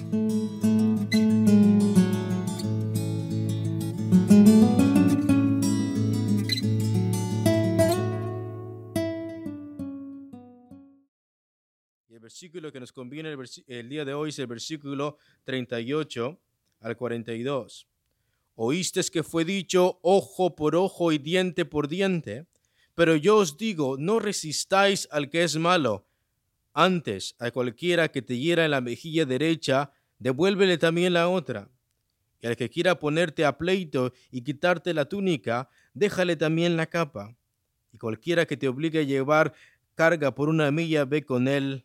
Y el versículo que nos conviene el día de hoy es el versículo 38 al 42. Oíste que fue dicho ojo por ojo y diente por diente, pero yo os digo, no resistáis al que es malo. Antes, a cualquiera que te hiera en la mejilla derecha, devuélvele también la otra. Y al que quiera ponerte a pleito y quitarte la túnica, déjale también la capa. Y cualquiera que te obligue a llevar carga por una milla, ve con él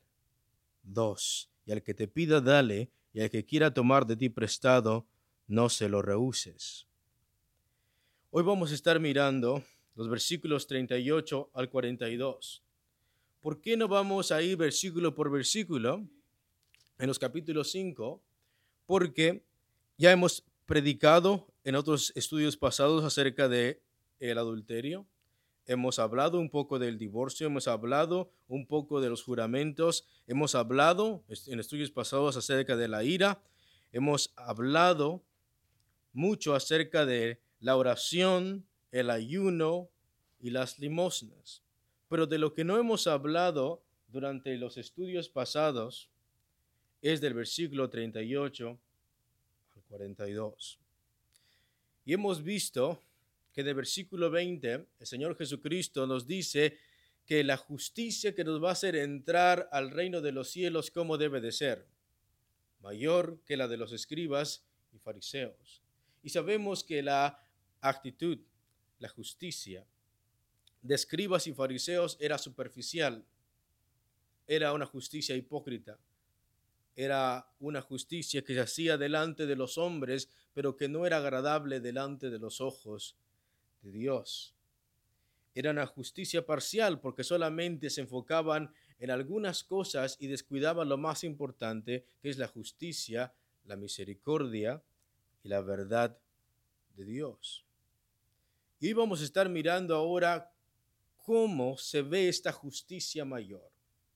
2. Y al que te pida, dale, y al que quiera tomar de ti prestado, no se lo rehuses. Hoy vamos a estar mirando los versículos 38 al 42. ¿Por qué no vamos a ir versículo por versículo en los capítulos 5? Porque ya hemos predicado en otros estudios pasados acerca de el adulterio. Hemos hablado un poco del divorcio, hemos hablado un poco de los juramentos, hemos hablado en estudios pasados acerca de la ira, hemos hablado mucho acerca de la oración, el ayuno y las limosnas. Pero de lo que no hemos hablado durante los estudios pasados es del versículo 38 al 42. Y hemos visto que del versículo 20 el Señor Jesucristo nos dice que la justicia que nos va a hacer entrar al reino de los cielos, ¿cómo debe de ser? Mayor que la de los escribas y fariseos. Y sabemos que la actitud, la justicia de escribas y fariseos era superficial, era una justicia hipócrita, era una justicia que se hacía delante de los hombres, pero que no era agradable delante de los ojos de Dios. Era una justicia parcial porque solamente se enfocaban en algunas cosas y descuidaban lo más importante, que es la justicia, la misericordia y la verdad de Dios. Y hoy vamos a estar mirando ahora cómo se ve esta justicia mayor.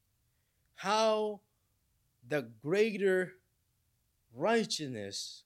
How the greater righteousness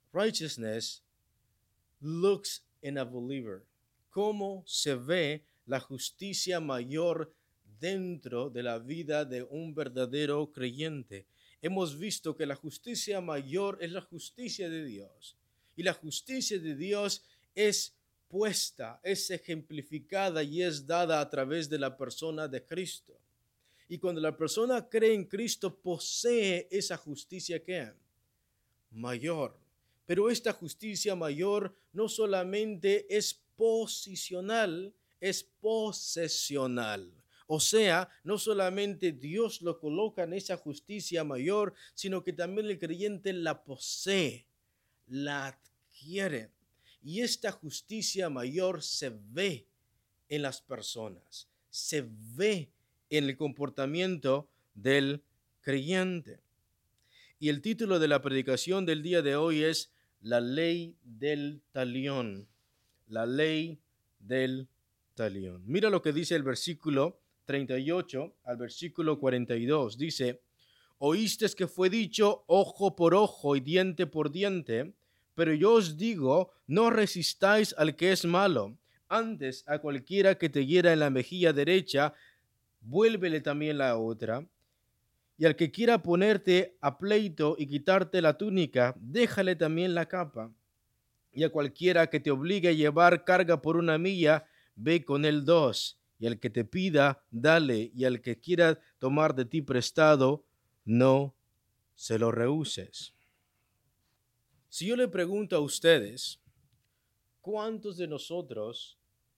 looks in a believer. Cómo se ve la justicia mayor dentro de la vida de un verdadero creyente. Hemos visto que la justicia mayor es la justicia de Dios. Y la justicia de Dios es puesta, es ejemplificada y es dada a través de la persona de Cristo. Y cuando la persona cree en Cristo, posee esa justicia que mayor. Pero esta justicia mayor no solamente es posicional, es posesional. O sea, no solamente Dios lo coloca en esa justicia mayor, sino que también el creyente la posee, la adquiere. Y esta justicia mayor se ve en las personas, se ve en el comportamiento del creyente. Y el título de la predicación del día de hoy es La ley del talión. La ley del talión. Mira lo que dice el versículo 38 al versículo 42. Dice, oíste que fue dicho ojo por ojo y diente por diente, pero yo os digo, no resistáis al que es malo. Antes, a cualquiera que te hiera en la mejilla derecha, vuélvele también la otra. Y al que quiera ponerte a pleito y quitarte la túnica, déjale también la capa. Y a cualquiera que te obligue a llevar carga por una milla, ve con él 2. Y al que te pida, dale. Y al que quiera tomar de ti prestado, no se lo rehuses. Si yo le pregunto a ustedes, ¿cuántos de nosotros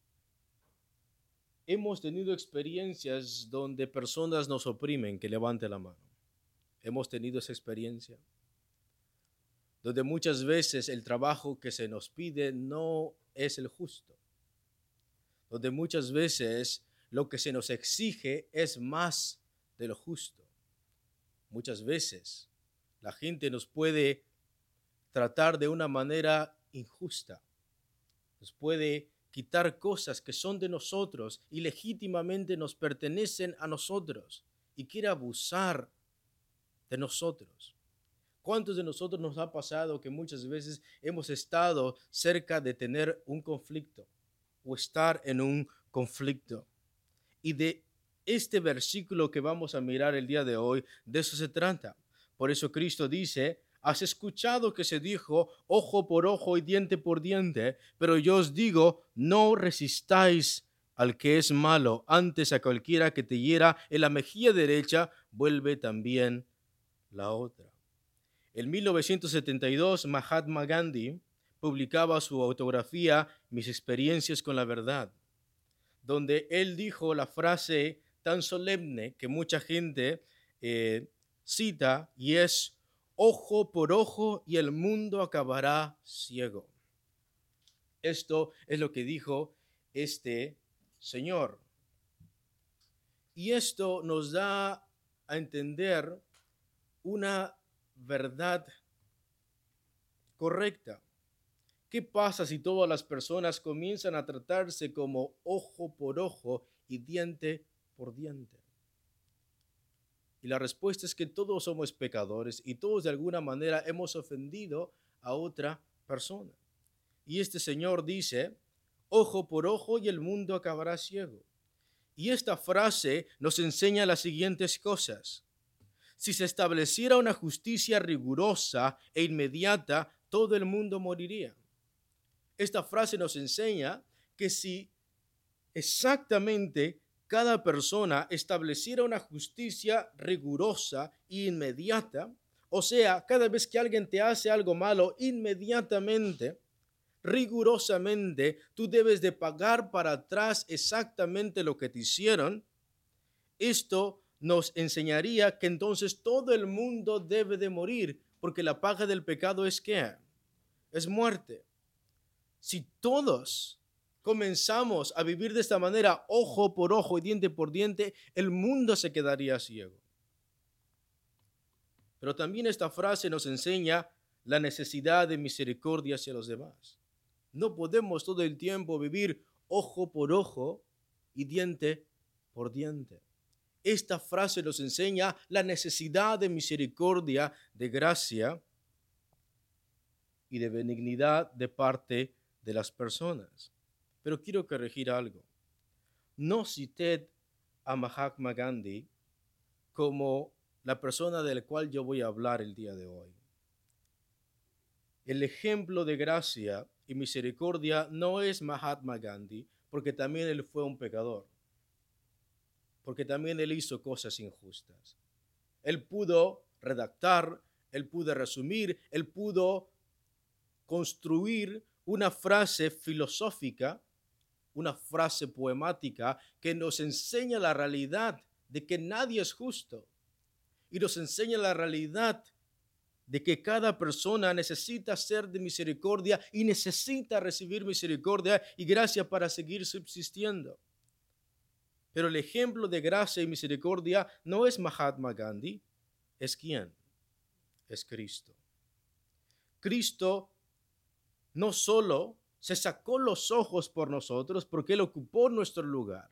hemos tenido experiencias donde personas nos oprimen? Que levante la mano. Hemos tenido esa experiencia, donde muchas veces el trabajo que se nos pide no es el justo, donde muchas veces lo que se nos exige es más de lo justo. Muchas veces la gente nos puede tratar de una manera injusta, nos puede quitar cosas que son de nosotros y legítimamente nos pertenecen a nosotros y quiere abusar de nosotros. ¿Cuántos de nosotros nos ha pasado que muchas veces hemos estado cerca de tener un conflicto o estar en un conflicto? Y de este versículo que vamos a mirar el día de hoy, de eso se trata. Por eso Cristo dice: has escuchado que se dijo ojo por ojo y diente por diente, pero yo os digo, no resistáis al que es malo, antes a cualquiera que te hiera en la mejilla derecha, vuelve también la otra. En 1972, Mahatma Gandhi publicaba su autografía Mis experiencias con la verdad, donde él dijo la frase tan solemne que mucha gente cita, y es: ojo por ojo y el mundo acabará ciego. Esto es lo que dijo este señor. Y esto nos da a entender una verdad correcta. ¿Qué pasa si todas las personas comienzan a tratarse como ojo por ojo y diente por diente? Y la respuesta es que todos somos pecadores y todos de alguna manera hemos ofendido a otra persona. Y este Señor dice: ojo por ojo y el mundo acabará ciego. Y esta frase nos enseña las siguientes cosas. Si se estableciera una justicia rigurosa e inmediata, todo el mundo moriría. Esta frase nos enseña que si exactamente cada persona estableciera una justicia rigurosa e inmediata, o sea, cada vez que alguien te hace algo malo, inmediatamente, rigurosamente, tú debes de pagar para atrás exactamente lo que te hicieron. Esto nos enseñaría que entonces todo el mundo debe de morir, porque la paga del pecado es ¿qué? Es muerte. Si todos comenzamos a vivir de esta manera, ojo por ojo y diente por diente, el mundo se quedaría ciego. Pero también esta frase nos enseña la necesidad de misericordia hacia los demás. No podemos todo el tiempo vivir ojo por ojo y diente por diente. Esta frase nos enseña la necesidad de misericordia, de gracia y de benignidad de parte de las personas. Pero quiero corregir algo. No cité a Mahatma Gandhi como la persona del cual yo voy a hablar el día de hoy. El ejemplo de gracia y misericordia no es Mahatma Gandhi, porque también él fue un pecador, porque también él hizo cosas injustas. Él pudo redactar, él pudo resumir, él pudo construir una frase filosófica, una frase poemática que nos enseña la realidad de que nadie es justo y nos enseña la realidad de que cada persona necesita ser de misericordia y necesita recibir misericordia y gracia para seguir subsistiendo. Pero el ejemplo de gracia y misericordia no es Mahatma Gandhi, ¿es quién? Es Cristo. Cristo no solo se sacó los ojos por nosotros porque Él ocupó nuestro lugar.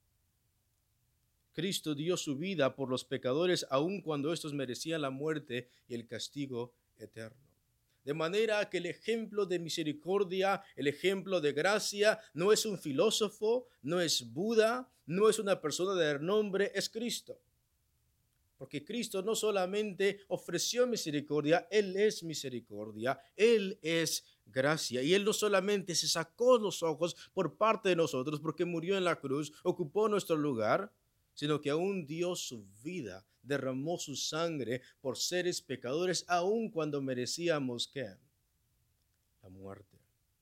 Cristo dio su vida por los pecadores aun cuando estos merecían la muerte y el castigo eterno. De manera que el ejemplo de misericordia, el ejemplo de gracia, no es un filósofo, no es Buda, no es una persona de renombre, es Cristo. Porque Cristo no solamente ofreció misericordia, Él es misericordia, Él es gracia. Y Él no solamente se sacó los ojos por parte de nosotros porque murió en la cruz, ocupó nuestro lugar, sino que aún dio su vida, derramó su sangre por seres pecadores, aun cuando merecíamos ¿qué? La muerte.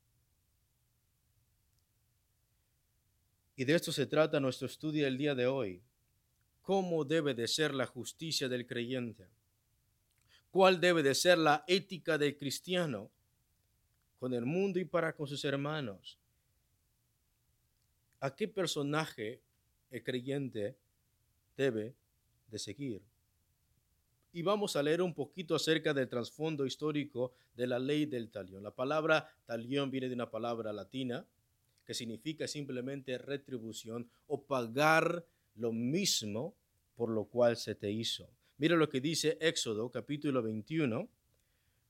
Y de esto se trata nuestro estudio el día de hoy. ¿Cómo debe de ser la justicia del creyente? ¿Cuál debe de ser la ética del cristiano con el mundo y para con sus hermanos? ¿A qué personaje el creyente debe de seguir? Y vamos a leer un poquito acerca del trasfondo histórico de la ley del talión. La palabra talión viene de una palabra latina que significa simplemente retribución o pagar lo mismo por lo cual se te hizo. Mira lo que dice Éxodo capítulo 21,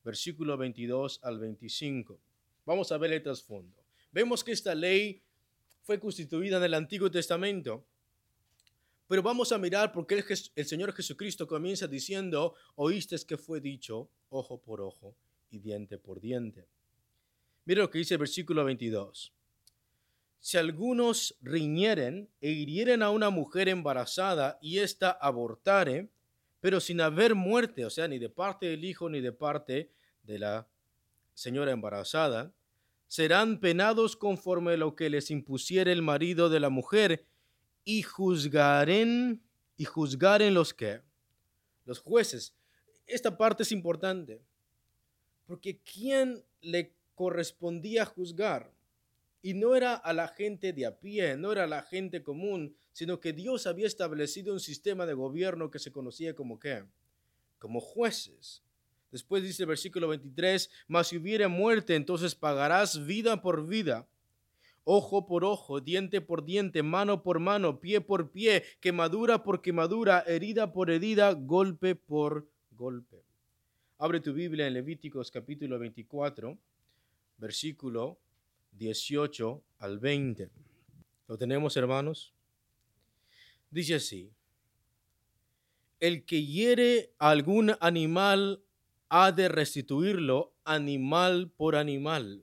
versículo 22 al 25. Vamos a ver el trasfondo. Vemos que esta ley fue constituida en el Antiguo Testamento, pero vamos a mirar por qué el Señor Jesucristo comienza diciendo, oíste que fue dicho ojo por ojo y diente por diente. Mira lo que dice el versículo 22. Si algunos riñeren e hirieren a una mujer embarazada y ésta abortare, pero sin haber muerte, o sea, ni de parte del hijo ni de parte de la señora embarazada, serán penados conforme a lo que les impusiere el marido de la mujer y juzgaren los que, los jueces. Esta parte es importante, porque ¿quién le correspondía juzgar? Y no era a la gente de a pie, no era a la gente común, sino que Dios había establecido un sistema de gobierno que se conocía como ¿qué? Como jueces. Después dice el versículo 23, mas si hubiere muerte, entonces pagarás vida por vida, ojo por ojo, diente por diente, mano por mano, pie por pie, quemadura por quemadura, herida por herida, golpe por golpe. Abre tu Biblia en Levíticos capítulo 24, versículo 18 al 20. ¿Lo tenemos, hermanos? Dice así: el que hiere a algún animal ha de restituirlo animal por animal.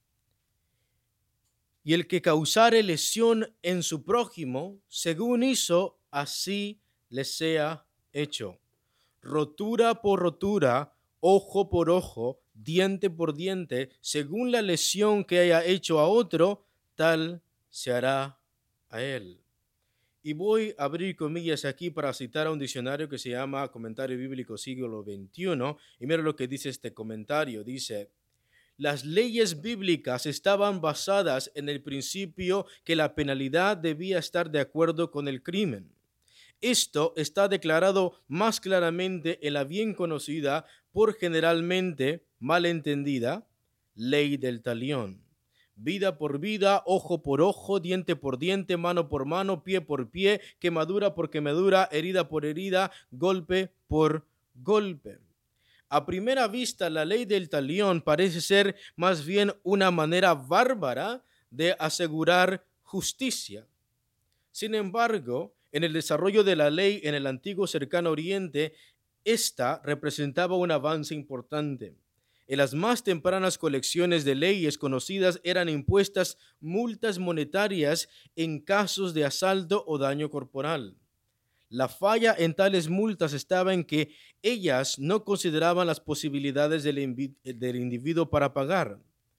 Y el que causare lesión en su prójimo, según hizo, así le sea hecho. Rotura por rotura, ojo por ojo, diente por diente, según la lesión que haya hecho a otro, tal se hará a él. Y voy a abrir comillas aquí para citar a un diccionario que se llama Comentario Bíblico Siglo XXI. Y mira lo que dice este comentario. Dice: las leyes bíblicas estaban basadas en el principio que la penalidad debía estar de acuerdo con el crimen. Esto está declarado más claramente en la bien conocida, por generalmente mal entendida, ley del talión. Vida por vida, ojo por ojo, diente por diente, mano por mano, pie por pie, quemadura por quemadura, herida por herida, golpe por golpe. A primera vista, la ley del talión parece ser más bien una manera bárbara de asegurar justicia. Sin embargo, en el desarrollo de la ley en el antiguo cercano oriente, esta representaba un avance importante. En las más tempranas colecciones de leyes conocidas eran impuestas multas monetarias en casos de asalto o daño corporal. La falla en tales multas estaba en que ellas no consideraban las posibilidades del individuo para pagar.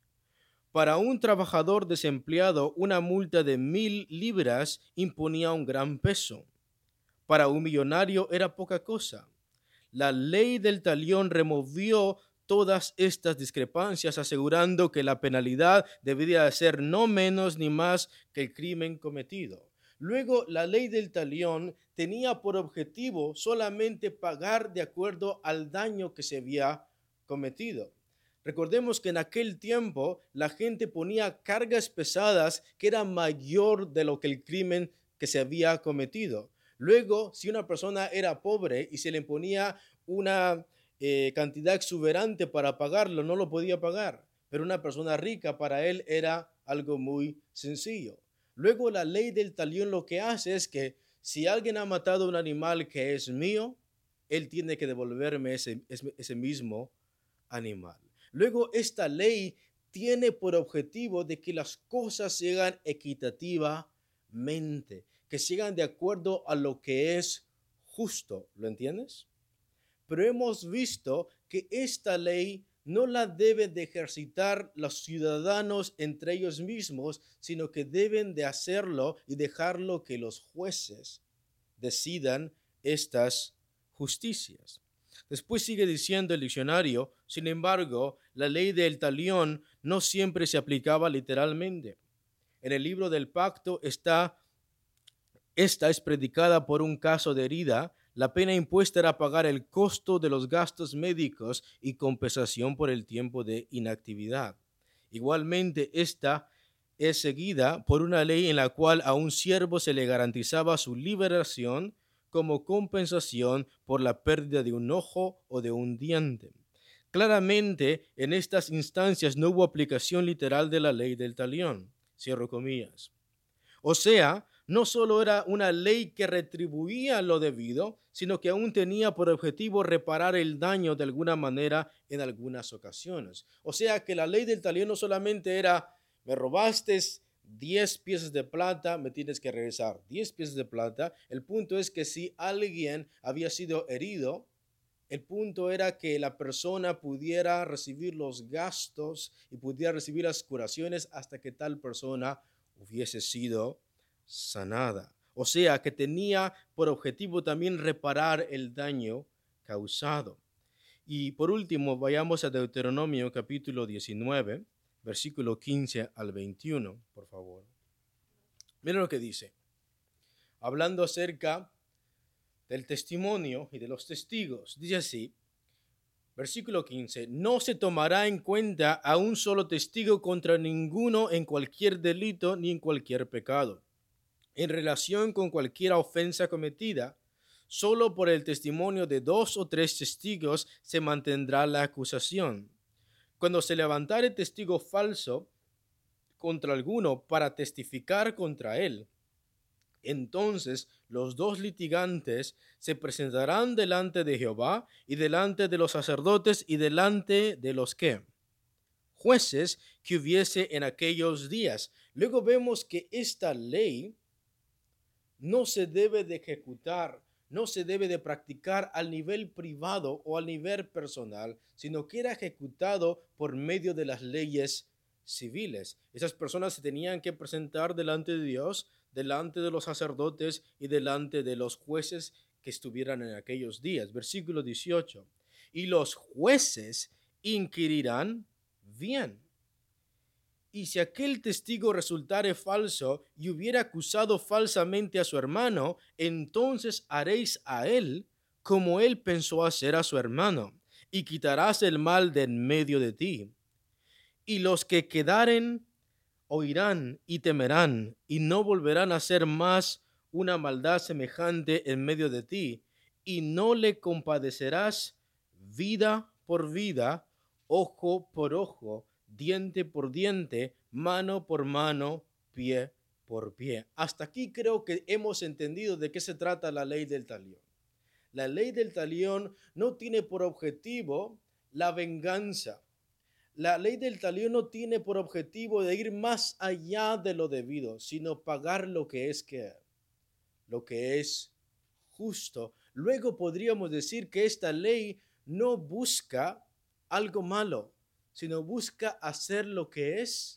Para un trabajador desempleado, una multa de 1,000 libras imponía un gran peso. Para un millonario era poca cosa. La ley del talión removió todas estas discrepancias, asegurando que la penalidad debería ser no menos ni más que el crimen cometido. Luego, la ley del talión tenía por objetivo solamente pagar de acuerdo al daño que se había cometido. Recordemos que en aquel tiempo la gente ponía cargas pesadas que eran mayor de lo que el crimen que se había cometido. Luego, si una persona era pobre y se le ponía una cantidad exuberante para pagarlo, no lo podía pagar. Pero una persona rica, para él era algo muy sencillo. Luego, la ley del talión lo que hace es que si alguien ha matado un animal que es mío, él tiene que devolverme ese mismo animal. Luego, esta ley tiene por objetivo de que las cosas se hagan equitativamente, que se hagan de acuerdo a lo que es justo. ¿Lo entiendes? Pero hemos visto que esta ley no la deben de ejercitar los ciudadanos entre ellos mismos, sino que deben de hacerlo y dejarlo que los jueces decidan estas justicias. Después sigue diciendo el diccionario: sin embargo, la ley del talión no siempre se aplicaba literalmente. En el libro del pacto esta es predicada por un caso de herida. La pena impuesta era pagar el costo de los gastos médicos y compensación por el tiempo de inactividad. Igualmente, esta es seguida por una ley en la cual a un siervo se le garantizaba su liberación como compensación por la pérdida de un ojo o de un diente. Claramente, en estas instancias no hubo aplicación literal de la ley del talión. Cierro comillas. O sea, no solo era una ley que retribuía lo debido, sino que aún tenía por objetivo reparar el daño de alguna manera en algunas ocasiones. O sea que la ley del talión no solamente era, me robaste 10 piezas de plata, me tienes que regresar 10 piezas de plata. El punto es que si alguien había sido herido, el punto era que la persona pudiera recibir los gastos y pudiera recibir las curaciones hasta que tal persona hubiese sido sanada. O sea, que tenía por objetivo también reparar el daño causado. Y por último, vayamos a Deuteronomio capítulo 19, versículo 15 al 21, por favor. Miren lo que dice. Hablando acerca del testimonio y de los testigos. Dice así, versículo 15, no se tomará en cuenta a un solo testigo contra ninguno en cualquier delito ni en cualquier pecado. En relación con cualquier ofensa cometida, solo por el testimonio de 2 o 3 testigos se mantendrá la acusación. Cuando se levantare testigo falso contra alguno para testificar contra él, entonces los 2 litigantes se presentarán delante de Jehová y delante de los sacerdotes y delante de los ¿qué? Jueces que hubiese en aquellos días. Luego vemos que esta ley no se debe de ejecutar, no se debe de practicar al nivel privado o al nivel personal, sino que era ejecutado por medio de las leyes civiles. Esas personas se tenían que presentar delante de Dios, delante de los sacerdotes y delante de los jueces que estuvieran en aquellos días. Versículo 18. Y los jueces inquirirán bien. Y si aquel testigo resultare falso y hubiera acusado falsamente a su hermano, entonces haréis a él como él pensó hacer a su hermano, y quitarás el mal de en medio de ti. Y los que quedaren oirán y temerán, y no volverán a hacer más una maldad semejante en medio de ti, y no le compadecerás vida por vida, ojo por ojo, diente por diente, mano por mano, pie por pie. Hasta aquí creo que hemos entendido de qué se trata la ley del talión. La ley del talión no tiene por objetivo la venganza. La ley del talión no tiene por objetivo de ir más allá de lo debido, sino pagar lo que es justo. Luego podríamos decir que esta ley no busca algo malo, sino busca hacer lo que es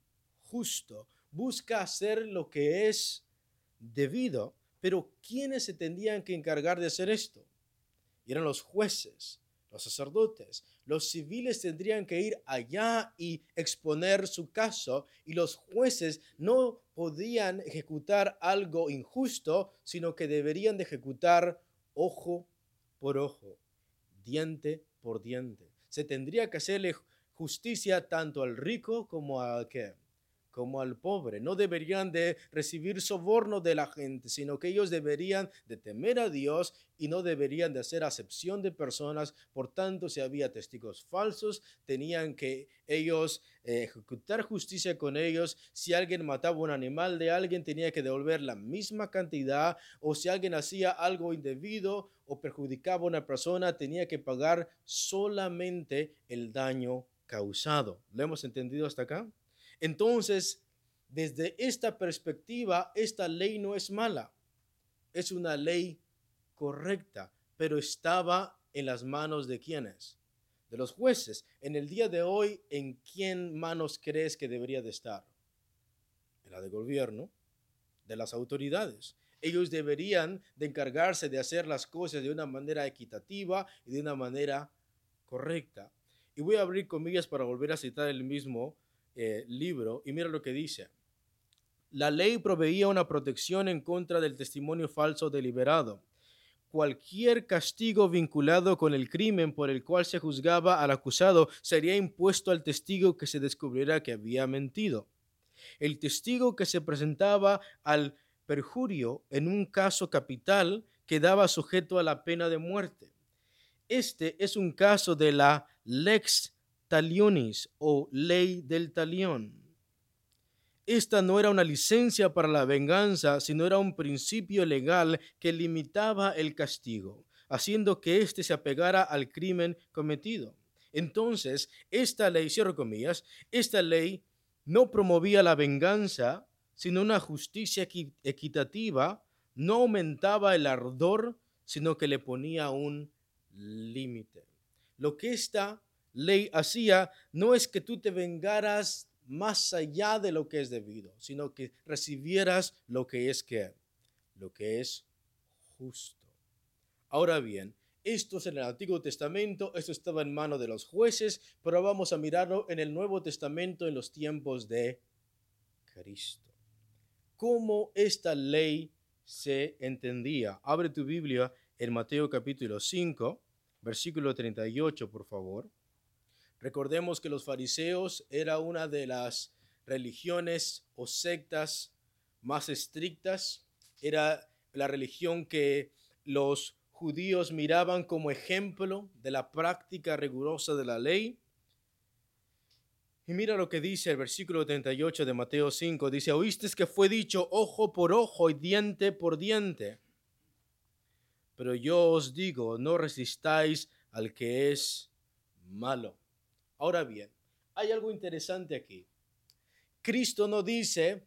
justo, busca hacer lo que es debido. Pero ¿quiénes se tendrían que encargar de hacer esto? Eran los jueces, los sacerdotes. Los civiles tendrían que ir allá y exponer su caso, y los jueces no podían ejecutar algo injusto, sino que deberían de ejecutar ojo por ojo, diente por diente. Se tendría que hacerle justicia tanto al rico como al ¿qué? Como al pobre. No deberían de recibir soborno de la gente, sino que ellos deberían de temer a Dios y no deberían de hacer acepción de personas. Por tanto, si había testigos falsos, tenían que ellos ejecutar justicia con ellos. Si alguien mataba un animal de alguien, tenía que devolver la misma cantidad, o si alguien hacía algo indebido o perjudicaba a una persona, tenía que pagar solamente el daño causado. ¿Lo hemos entendido hasta acá? Entonces, desde esta perspectiva, esta ley no es mala, es una ley correcta, pero estaba en las manos de ¿quiénes? De los jueces. En el día de hoy, ¿en quién manos crees que debería de estar? En la de gobierno, de las autoridades. Ellos deberían de encargarse de hacer las cosas de una manera equitativa y de una manera correcta. Y voy a abrir comillas para volver a citar el mismo libro, y mira lo que dice. La ley proveía una protección en contra del testimonio falso deliberado. Cualquier castigo vinculado con el crimen por el cual se juzgaba al acusado sería impuesto al testigo que se descubriera que había mentido. El testigo que se presentaba al perjurio en un caso capital quedaba sujeto a la pena de muerte. Este es un caso de la lex talionis o ley del talión. Esta no era una licencia para la venganza, sino era un principio legal que limitaba el castigo, haciendo que éste se apegara al crimen cometido. Entonces, esta ley, cierro comillas, esta ley no promovía la venganza, sino una justicia equitativa, no aumentaba el ardor, sino que le ponía un límite. Lo que esta ley hacía no es que tú te vengaras más allá de lo que es debido, sino que recibieras lo que es justo. Ahora bien, esto es en el Antiguo Testamento, esto estaba en manos de los jueces, pero vamos a mirarlo en el Nuevo Testamento en los tiempos de Cristo. ¿Cómo esta ley se entendía? Abre tu Biblia en Mateo capítulo 5, versículo 38, por favor. Recordemos que los fariseos era una de las religiones o sectas más estrictas. Era la religión que los judíos miraban como ejemplo de la práctica rigurosa de la ley. Y mira lo que dice el versículo 38 de Mateo 5. Dice, oíste que fue dicho ojo por ojo y diente por diente. Pero yo os digo, no resistáis al que es malo. Ahora bien, hay algo interesante aquí. Cristo no dice,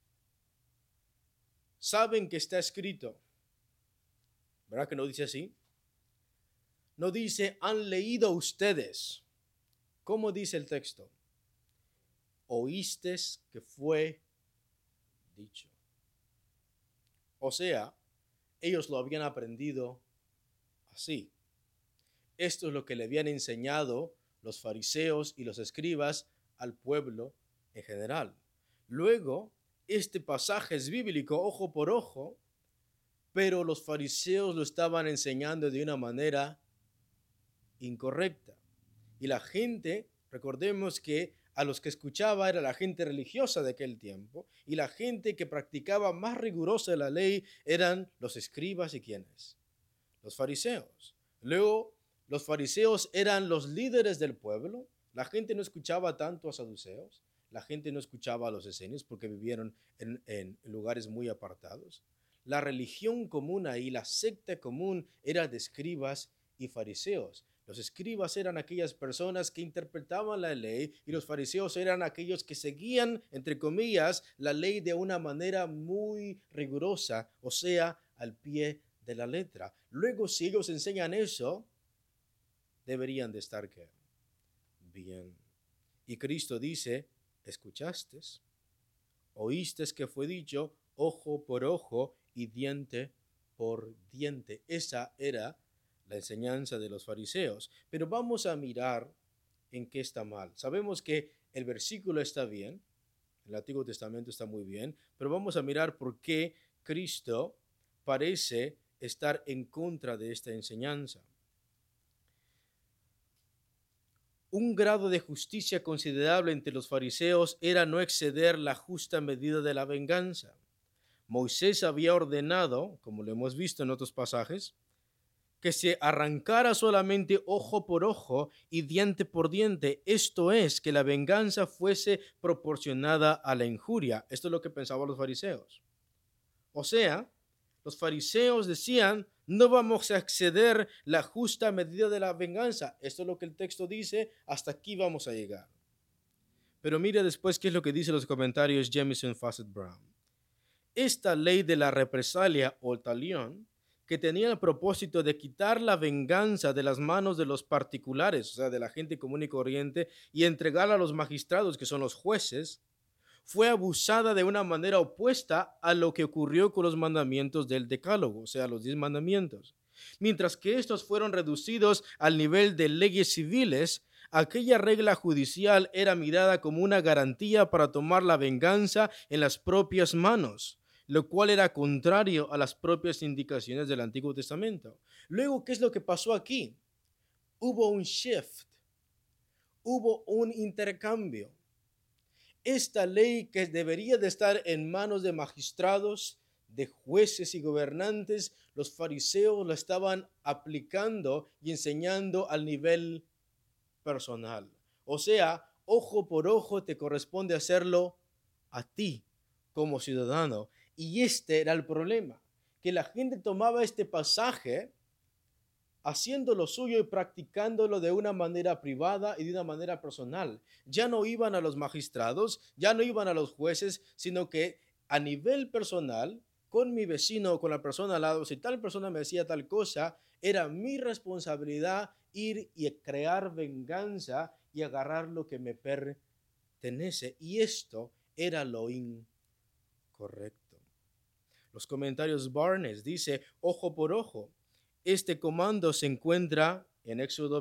saben que está escrito. ¿Verdad que no dice así? No dice, han leído ustedes. ¿Cómo dice el texto? Oíste que fue dicho. O sea, ellos lo habían aprendido así. Esto es lo que le habían enseñado los fariseos y los escribas al pueblo en general. Luego, este pasaje es bíblico, ojo por ojo, pero los fariseos lo estaban enseñando de una manera incorrecta. Y la gente, recordemos que a los que escuchaba era la gente religiosa de aquel tiempo, y la gente que practicaba más rigurosa la ley eran los escribas y ¿quiénes? Los fariseos. Luego, los fariseos eran los líderes del pueblo. La gente no escuchaba tanto a saduceos, la gente no escuchaba a los esenios porque vivieron en lugares muy apartados. La religión común ahí, la secta común, era de escribas y fariseos. Los escribas eran aquellas personas que interpretaban la ley y los fariseos eran aquellos que seguían, entre comillas, la ley de una manera muy rigurosa, o sea, al pie de la letra. Luego, si ellos enseñan eso, deberían de estar ¿qué? Bien. Y Cristo dice, escuchaste, oíste que fue dicho ojo por ojo y diente por diente. Esa era la enseñanza de los fariseos. Pero vamos a mirar en qué está mal. Sabemos que el versículo está bien, el Antiguo Testamento está muy bien, pero vamos a mirar por qué Cristo parece estar en contra de esta enseñanza. Un grado de justicia considerable entre los fariseos era no exceder la justa medida de la venganza. Moisés había ordenado, como lo hemos visto en otros pasajes, que se arrancara solamente ojo por ojo y diente por diente. Esto es, que la venganza fuese proporcionada a la injuria. Esto es lo que pensaban los fariseos. O sea, los fariseos decían, no vamos a exceder la justa medida de la venganza. Esto es lo que el texto dice, hasta aquí vamos a llegar. Pero mire después qué es lo que dice los comentarios Jamieson Fausset Brown. Esta ley de la represalia o talión, que tenía el propósito de quitar la venganza de las manos de los particulares, o sea, de la gente común y corriente, y entregarla a los magistrados, que son los jueces, fue abusada de una manera opuesta a lo que ocurrió con los mandamientos del Decálogo, o sea, los 10 mandamientos. Mientras que estos fueron reducidos al nivel de leyes civiles, aquella regla judicial era mirada como una garantía para tomar la venganza en las propias manos, lo cual era contrario a las propias indicaciones del Antiguo Testamento. Luego, ¿qué es lo que pasó aquí? Hubo un shift, hubo un intercambio. Esta ley que debería de estar en manos de magistrados, de jueces y gobernantes, los fariseos lo estaban aplicando y enseñando al nivel personal. O sea, ojo por ojo te corresponde hacerlo a ti como ciudadano. Y este era el problema, que la gente tomaba este pasaje haciendo lo suyo y practicándolo de una manera privada y de una manera personal. Ya no iban a los magistrados, ya no iban a los jueces, sino que a nivel personal, con mi vecino, con la persona al lado, si tal persona me decía tal cosa, era mi responsabilidad ir y crear venganza y agarrar lo que me pertenece. Y esto era lo incorrecto. Los comentarios Barnes dice, ojo por ojo. Este comando se encuentra en Éxodo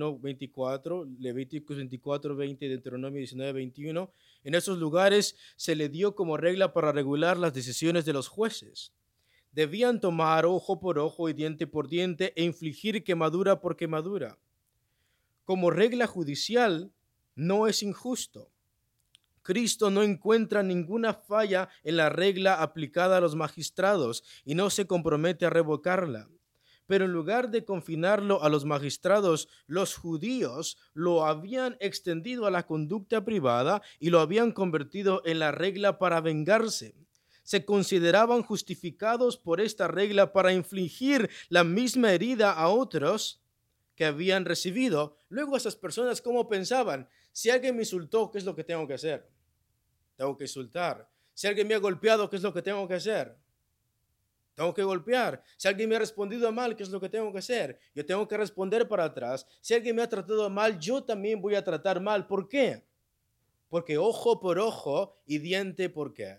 21:24, Levíticos 24:20, Deuteronomio 19:21. En esos lugares se le dio como regla para regular las decisiones de los jueces. Debían tomar ojo por ojo y diente por diente e infligir quemadura por quemadura. Como regla judicial, no es injusto. Cristo no encuentra ninguna falla en la regla aplicada a los magistrados y no se compromete a revocarla. Pero en lugar de confinarlo a los magistrados, los judíos lo habían extendido a la conducta privada y lo habían convertido en la regla para vengarse. Se consideraban justificados por esta regla para infligir la misma herida a otros que habían recibido. Luego esas personas, ¿cómo pensaban? Si alguien me insultó, ¿qué es lo que tengo que hacer? Tengo que insultar. Si alguien me ha golpeado, ¿qué es lo que tengo que hacer? Tengo que golpear. Si alguien me ha respondido mal, ¿qué es lo que tengo que hacer? Yo tengo que responder para atrás. Si alguien me ha tratado mal, yo también voy a tratar mal. ¿Por qué? Porque ojo por ojo y diente por qué.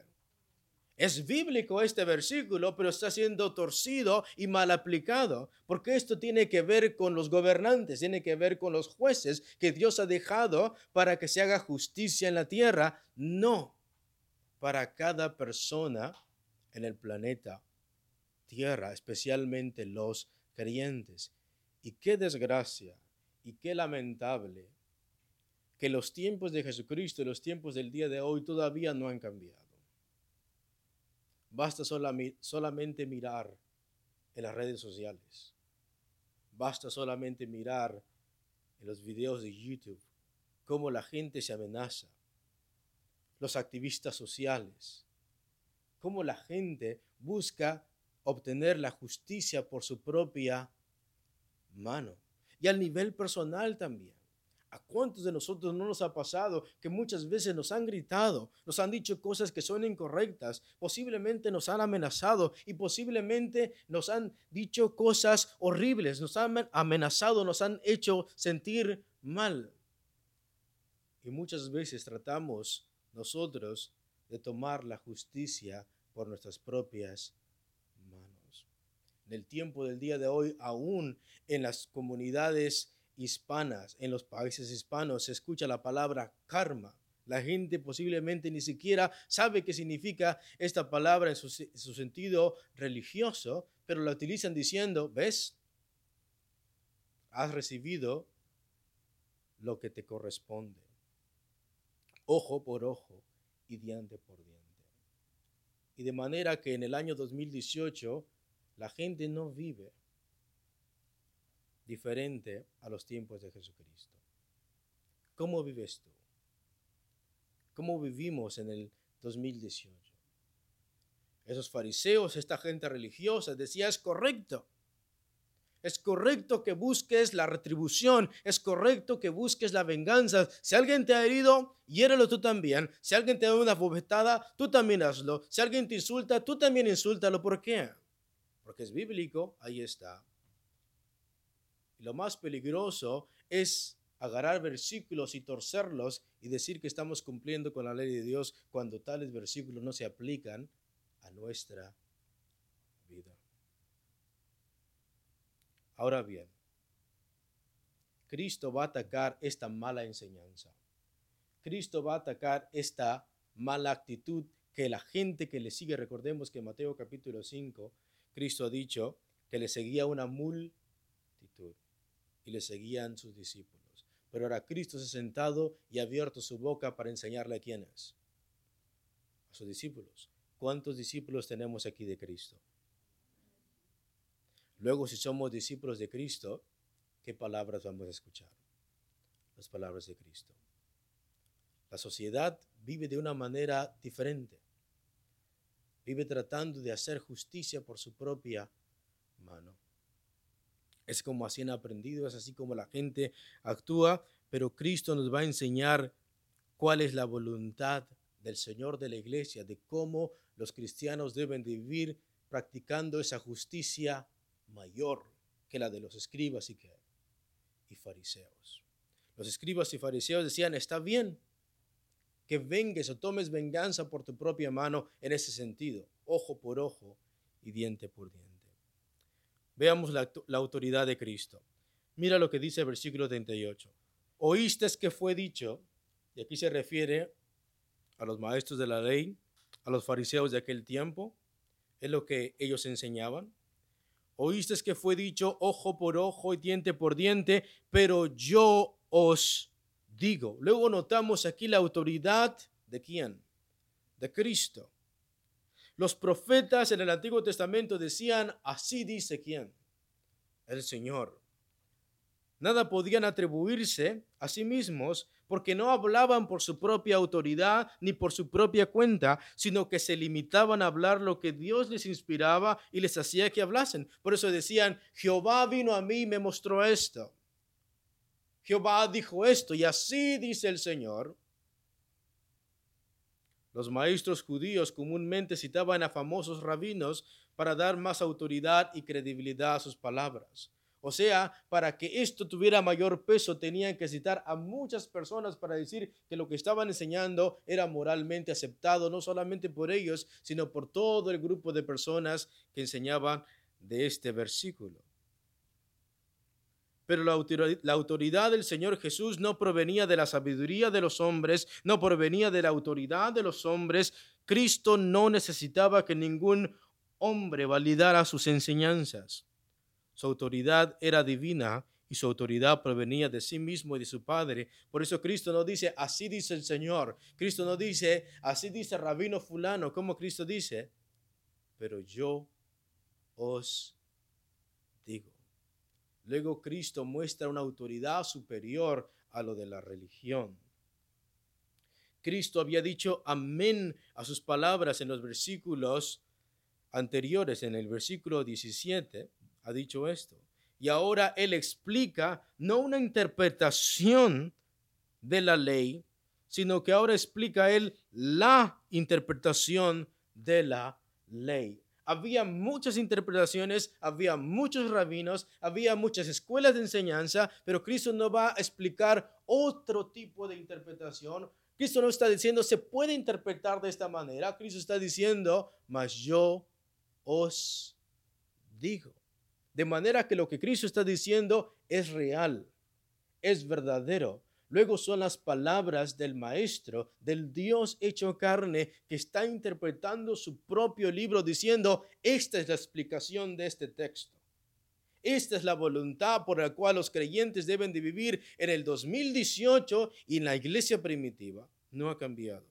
Es bíblico este versículo, pero está siendo torcido y mal aplicado, porque esto tiene que ver con los gobernantes, tiene que ver con los jueces que Dios ha dejado para que se haga justicia en la tierra, no para cada persona en el planeta Tierra, especialmente los creyentes. Y qué desgracia y qué lamentable que los tiempos de Jesucristo y los tiempos del día de hoy todavía no han cambiado. Basta solamente mirar en las redes sociales. Basta solamente mirar en los videos de YouTube cómo la gente se amenaza. Los activistas sociales. Cómo la gente busca obtener la justicia por su propia mano. Y al nivel personal también. ¿A cuántos de nosotros no nos ha pasado que muchas veces nos han gritado, nos han dicho cosas que son incorrectas, posiblemente nos han amenazado y posiblemente nos han dicho cosas horribles, nos han amenazado, nos han hecho sentir mal? Y muchas veces tratamos nosotros de tomar la justicia por nuestras propias manos. En el tiempo del día de hoy, aún en las comunidades hispanas, en los países hispanos, se escucha la palabra karma. La gente posiblemente ni siquiera sabe qué significa esta palabra en su sentido religioso, pero la utilizan diciendo, ¿ves? Has recibido lo que te corresponde. Ojo por ojo y diente por diente. Y de manera que en el año 2018 la gente no vive diferente a los tiempos de Jesucristo. ¿Cómo vives tú? ¿Cómo vivimos en el 2018? Esos fariseos, esta gente religiosa, decía, es correcto. Es correcto que busques la retribución, es correcto que busques la venganza. Si alguien te ha herido, hiérelo tú también. Si alguien te da una bofetada, tú también hazlo. Si alguien te insulta, tú también insúltalo. ¿Por qué? Porque es bíblico, ahí está. Y lo más peligroso es agarrar versículos y torcerlos y decir que estamos cumpliendo con la ley de Dios cuando tales versículos no se aplican a nuestra vida. Ahora bien, Cristo va a atacar esta mala enseñanza. Cristo va a atacar esta mala actitud que la gente que le sigue, recordemos que en Mateo capítulo 5, Cristo ha dicho que le seguía una multitud y le seguían sus discípulos. Pero ahora Cristo se ha sentado y ha abierto su boca para enseñarle a quiénes, a sus discípulos. ¿Cuántos discípulos tenemos aquí de Cristo? Luego, si somos discípulos de Cristo, ¿qué palabras vamos a escuchar? Las palabras de Cristo. La sociedad vive de una manera diferente. Vive tratando de hacer justicia por su propia mano. Es como así han aprendido, es así como la gente actúa, pero Cristo nos va a enseñar cuál es la voluntad del Señor de la iglesia, de cómo los cristianos deben de vivir practicando esa justicia mayor que la de los escribas y fariseos. Los escribas y fariseos decían, está bien que vengues o tomes venganza por tu propia mano en ese sentido, ojo por ojo y diente por diente. Veamos la autoridad de Cristo. Mira lo que dice el versículo 38. Oíste que fue dicho, y aquí se refiere a los maestros de la ley, a los fariseos de aquel tiempo, es lo que ellos enseñaban. Oíste que fue dicho ojo por ojo y diente por diente, pero yo os digo. Luego notamos aquí la autoridad de ¿quién? De Cristo. Los profetas en el Antiguo Testamento decían, así dice ¿quién? El Señor. Nada podían atribuirse a sí mismos porque no hablaban por su propia autoridad ni por su propia cuenta, sino que se limitaban a hablar lo que Dios les inspiraba y les hacía que hablasen. Por eso decían, Jehová vino a mí y me mostró esto. Jehová dijo esto y así dice el Señor. Los maestros judíos comúnmente citaban a famosos rabinos para dar más autoridad y credibilidad a sus palabras. O sea, para que esto tuviera mayor peso, tenían que citar a muchas personas para decir que lo que estaban enseñando era moralmente aceptado, no solamente por ellos, sino por todo el grupo de personas que enseñaban de este versículo. Pero la autoridad del Señor Jesús no provenía de la sabiduría de los hombres, no provenía de la autoridad de los hombres. Cristo no necesitaba que ningún hombre validara sus enseñanzas. Su autoridad era divina y su autoridad provenía de sí mismo y de su Padre. Por eso Cristo no dice, así dice el Señor. Cristo no dice, así dice Rabino fulano. Como Cristo dice, pero yo os digo. Luego Cristo muestra una autoridad superior a lo de la religión. Cristo había dicho amén a sus palabras en los versículos anteriores. En el versículo 17 ha dicho esto. Y ahora Él explica no una interpretación de la ley, sino que ahora explica Él la interpretación de la ley. Había muchas interpretaciones, había muchos rabinos, había muchas escuelas de enseñanza, pero Cristo no va a explicar otro tipo de interpretación. Cristo no está diciendo se puede interpretar de esta manera. Cristo está diciendo, mas yo os digo. De manera que lo que Cristo está diciendo es real, es verdadero. Luego son las palabras del Maestro, del Dios hecho carne, que está interpretando su propio libro diciendo, esta es la explicación de este texto. Esta es la voluntad por la cual los creyentes deben de vivir en el 2018 y en la iglesia primitiva. No ha cambiado.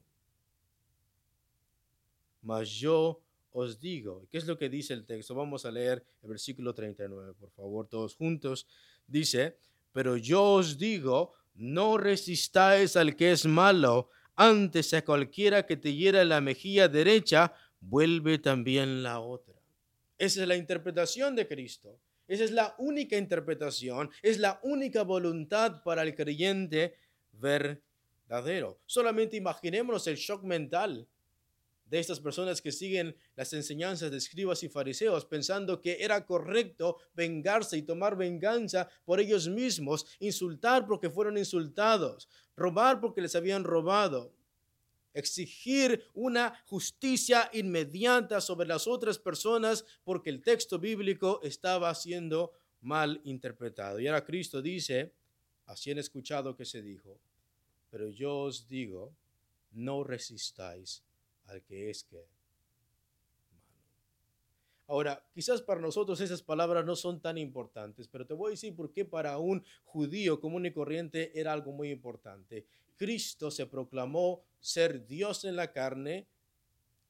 Mas yo os digo, ¿qué es lo que dice el texto? Vamos a leer el versículo 39, por favor, todos juntos. Dice, pero yo os digo, no resistáis al que es malo, antes a cualquiera que te hiera la mejilla derecha, vuelve también la otra. Esa es la interpretación de Cristo. Esa es la única interpretación, es la única voluntad para el creyente verdadero. Solamente imaginémonos el shock mental de estas personas que siguen las enseñanzas de escribas y fariseos, pensando que era correcto vengarse y tomar venganza por ellos mismos, insultar porque fueron insultados, robar porque les habían robado, exigir una justicia inmediata sobre las otras personas porque el texto bíblico estaba siendo mal interpretado. Y ahora Cristo dice, así han escuchado que se dijo, pero yo os digo, no resistáis al que es que malo. Ahora, quizás para nosotros esas palabras no son tan importantes, pero te voy a decir por qué para un judío común y corriente era algo muy importante. Cristo se proclamó ser Dios en la carne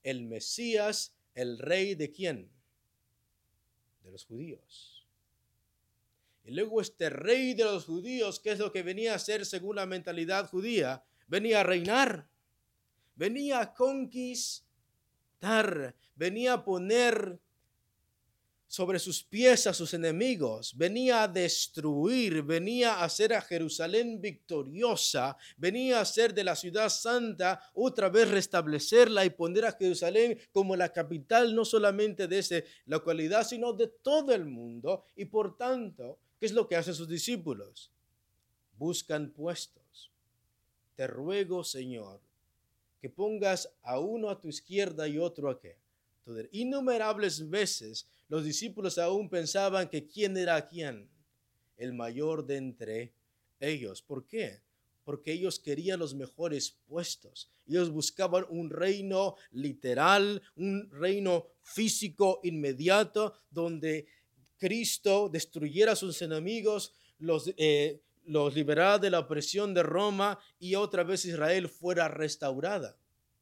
el Mesías, el rey de ¿quién? De los judíos. Y luego este rey de los judíos, ¿qué es lo que venía a hacer según la mentalidad judía? Venía a reinar, venía a conquistar, venía a poner sobre sus pies a sus enemigos, venía a destruir, venía a hacer a Jerusalén victoriosa, venía a hacer de la ciudad santa otra vez restablecerla y poner a Jerusalén como la capital no solamente de esa localidad, sino de todo el mundo. Y por tanto, ¿qué es lo que hacen sus discípulos? Buscan puestos. Te ruego, Señor, que pongas a uno a tu izquierda y otro a qué. Entonces, innumerables veces los discípulos aún pensaban que quién era quién, el mayor de entre ellos. ¿Por qué? Porque ellos querían los mejores puestos. Ellos buscaban un reino literal, un reino físico inmediato, donde Cristo destruyera a sus enemigos, los liberara de la opresión de Roma y otra vez Israel fuera restaurada.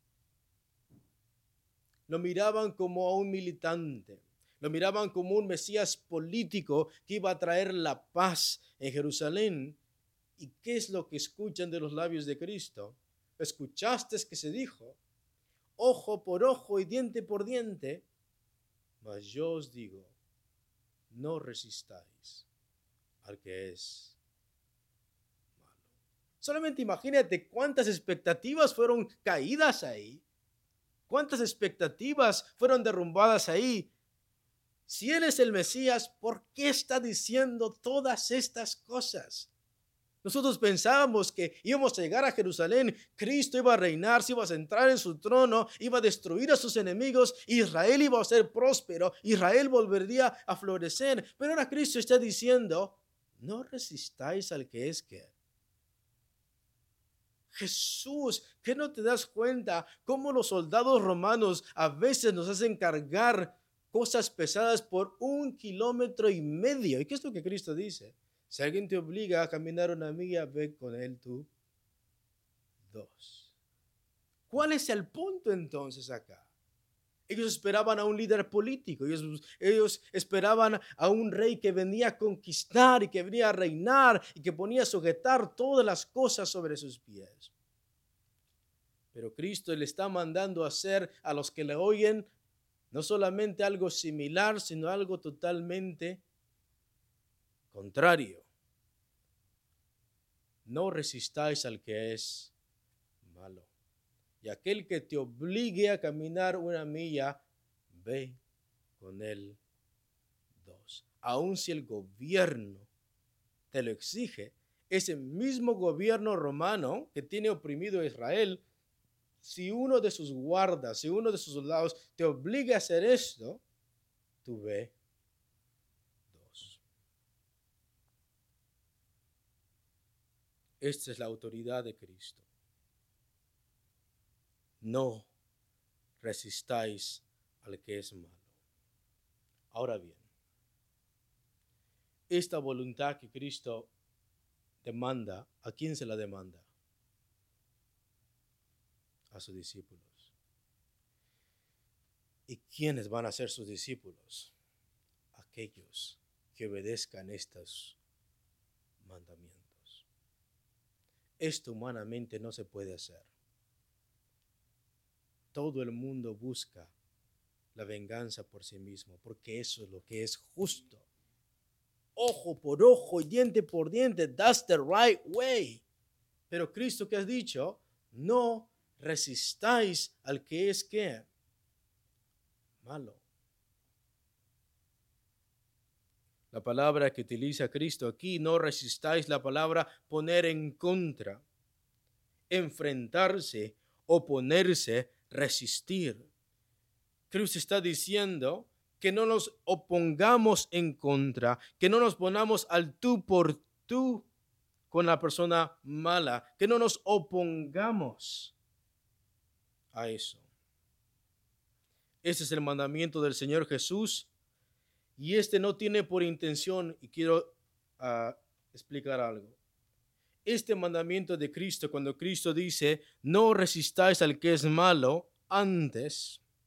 Lo miraban como a un militante, lo miraban como un Mesías político que iba a traer la paz en Jerusalén. ¿Y qué es lo que escuchan de los labios de Cristo? ¿Escuchaste que se dijo, ojo por ojo y diente por diente? Mas yo os digo, no resistáis al que es malo. Solamente imagínate cuántas expectativas fueron caídas ahí. ¿Cuántas expectativas fueron derrumbadas ahí? Si Él es el Mesías, ¿por qué está diciendo todas estas cosas? Nosotros pensábamos que íbamos a llegar a Jerusalén, Cristo iba a reinar, se iba a centrar en su trono, iba a destruir a sus enemigos, Israel iba a ser próspero, Israel volvería a florecer. Pero ahora Cristo está diciendo, no resistáis al que es que. Jesús, ¿qué no te das cuenta cómo los soldados romanos a veces nos hacen cargar cosas pesadas por 1,5 kilómetros? ¿Y qué es lo que Cristo dice? Si alguien te obliga a caminar 1 milla, ve con él tú 2. ¿Cuál es el punto entonces acá? Ellos esperaban a un líder político, ellos esperaban a un rey que venía a conquistar y que venía a reinar y que ponía a sujetar todas las cosas sobre sus pies. Pero Cristo le está mandando a hacer a los que le oyen no solamente algo similar, sino algo totalmente contrario. No resistáis al que es malo. Y aquel que te obligue a caminar 1 milla, ve con él 2. Aun si el gobierno te lo exige, ese mismo gobierno romano que tiene oprimido a Israel, si uno de sus guardas, si uno de sus soldados te obliga a hacer esto, tú ve 2. Esta es la autoridad de Cristo. No resistáis al que es malo. Ahora bien, esta voluntad que Cristo demanda, ¿a quién se la demanda? A sus discípulos. ¿Y quiénes van a ser sus discípulos? Aquellos que obedezcan estos mandamientos. Esto humanamente no se puede hacer. Todo el mundo busca la venganza por sí mismo, porque eso es lo que es justo. Ojo por ojo y diente por diente, that's the right way. Pero Cristo, ¿qué has dicho? No resistáis al que es ¿qué? Malo. La palabra que utiliza Cristo aquí, no resistáis, la palabra poner en contra, enfrentarse, oponerse, resistir. Cristo está diciendo que no nos opongamos en contra, que no nos ponamos al tú por tú con la persona mala, que no nos opongamos a eso. Ese es el mandamiento del Señor Jesús y este no tiene por intención, y quiero explicar algo. Este mandamiento de Cristo, cuando Cristo dice, no resistáis al que es malo, antes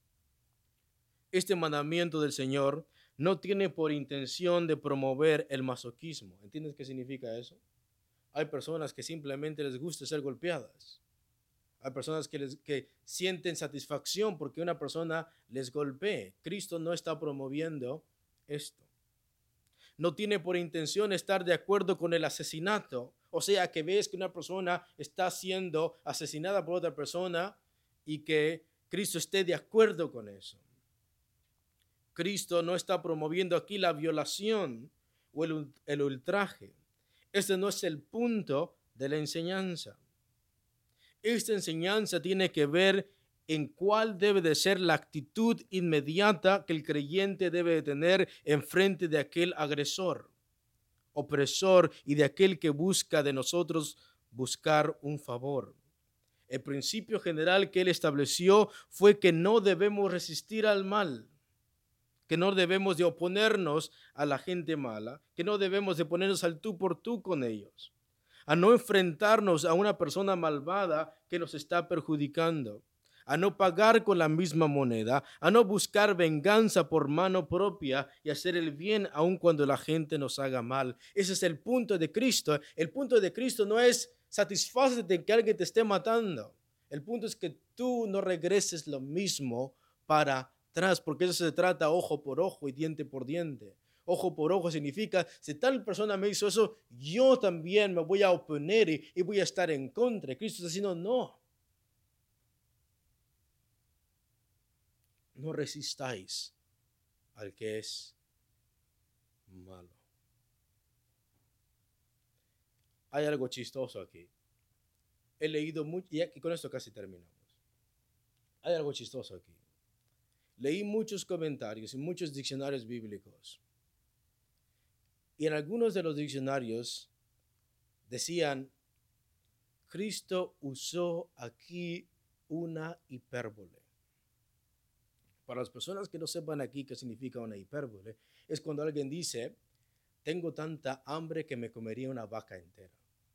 Este mandamiento del Señor no tiene por intención de promover el masoquismo. ¿Entiendes qué significa eso? Hay personas que simplemente les gusta ser golpeadas. Hay personas que sienten satisfacción porque una persona les golpee. Cristo no está promoviendo esto. No tiene por intención estar de acuerdo con el asesinato. O sea, que ves que una persona está siendo asesinada por otra persona y que Cristo esté de acuerdo con eso. Cristo no está promoviendo aquí la violación o el ultraje. Este no es el punto de la enseñanza. Esta enseñanza tiene que ver en cuál debe de ser la actitud inmediata que el creyente debe de tener en frente de aquel agresor, opresor y de aquel que busca de nosotros buscar un favor. El principio general que él estableció fue que no debemos resistir al mal, que no debemos de oponernos a la gente mala, que no debemos de ponernos al tú por tú con ellos, a no enfrentarnos a una persona malvada que nos está perjudicando, a no pagar con la misma moneda, a no buscar venganza por mano propia y hacer el bien aun cuando la gente nos haga mal. Ese es el punto de Cristo. El punto de Cristo no es satisfacerte de que alguien te esté matando. El punto es que tú no regreses lo mismo para atrás, porque eso se trata ojo por ojo y diente por diente. Ojo por ojo significa, si tal persona me hizo eso, yo también me voy a oponer y voy a estar en contra. Cristo está diciendo, no resistáis al que es malo. Hay algo chistoso aquí. He leído mucho, y con esto casi terminamos. Hay algo chistoso aquí. Leí muchos comentarios y muchos diccionarios bíblicos. Y en algunos de los diccionarios decían, Cristo usó aquí una hipérbole. Para las personas que no sepan aquí qué significa una hipérbole, es cuando alguien dice, tengo tanta hambre que me comería una vaca entera.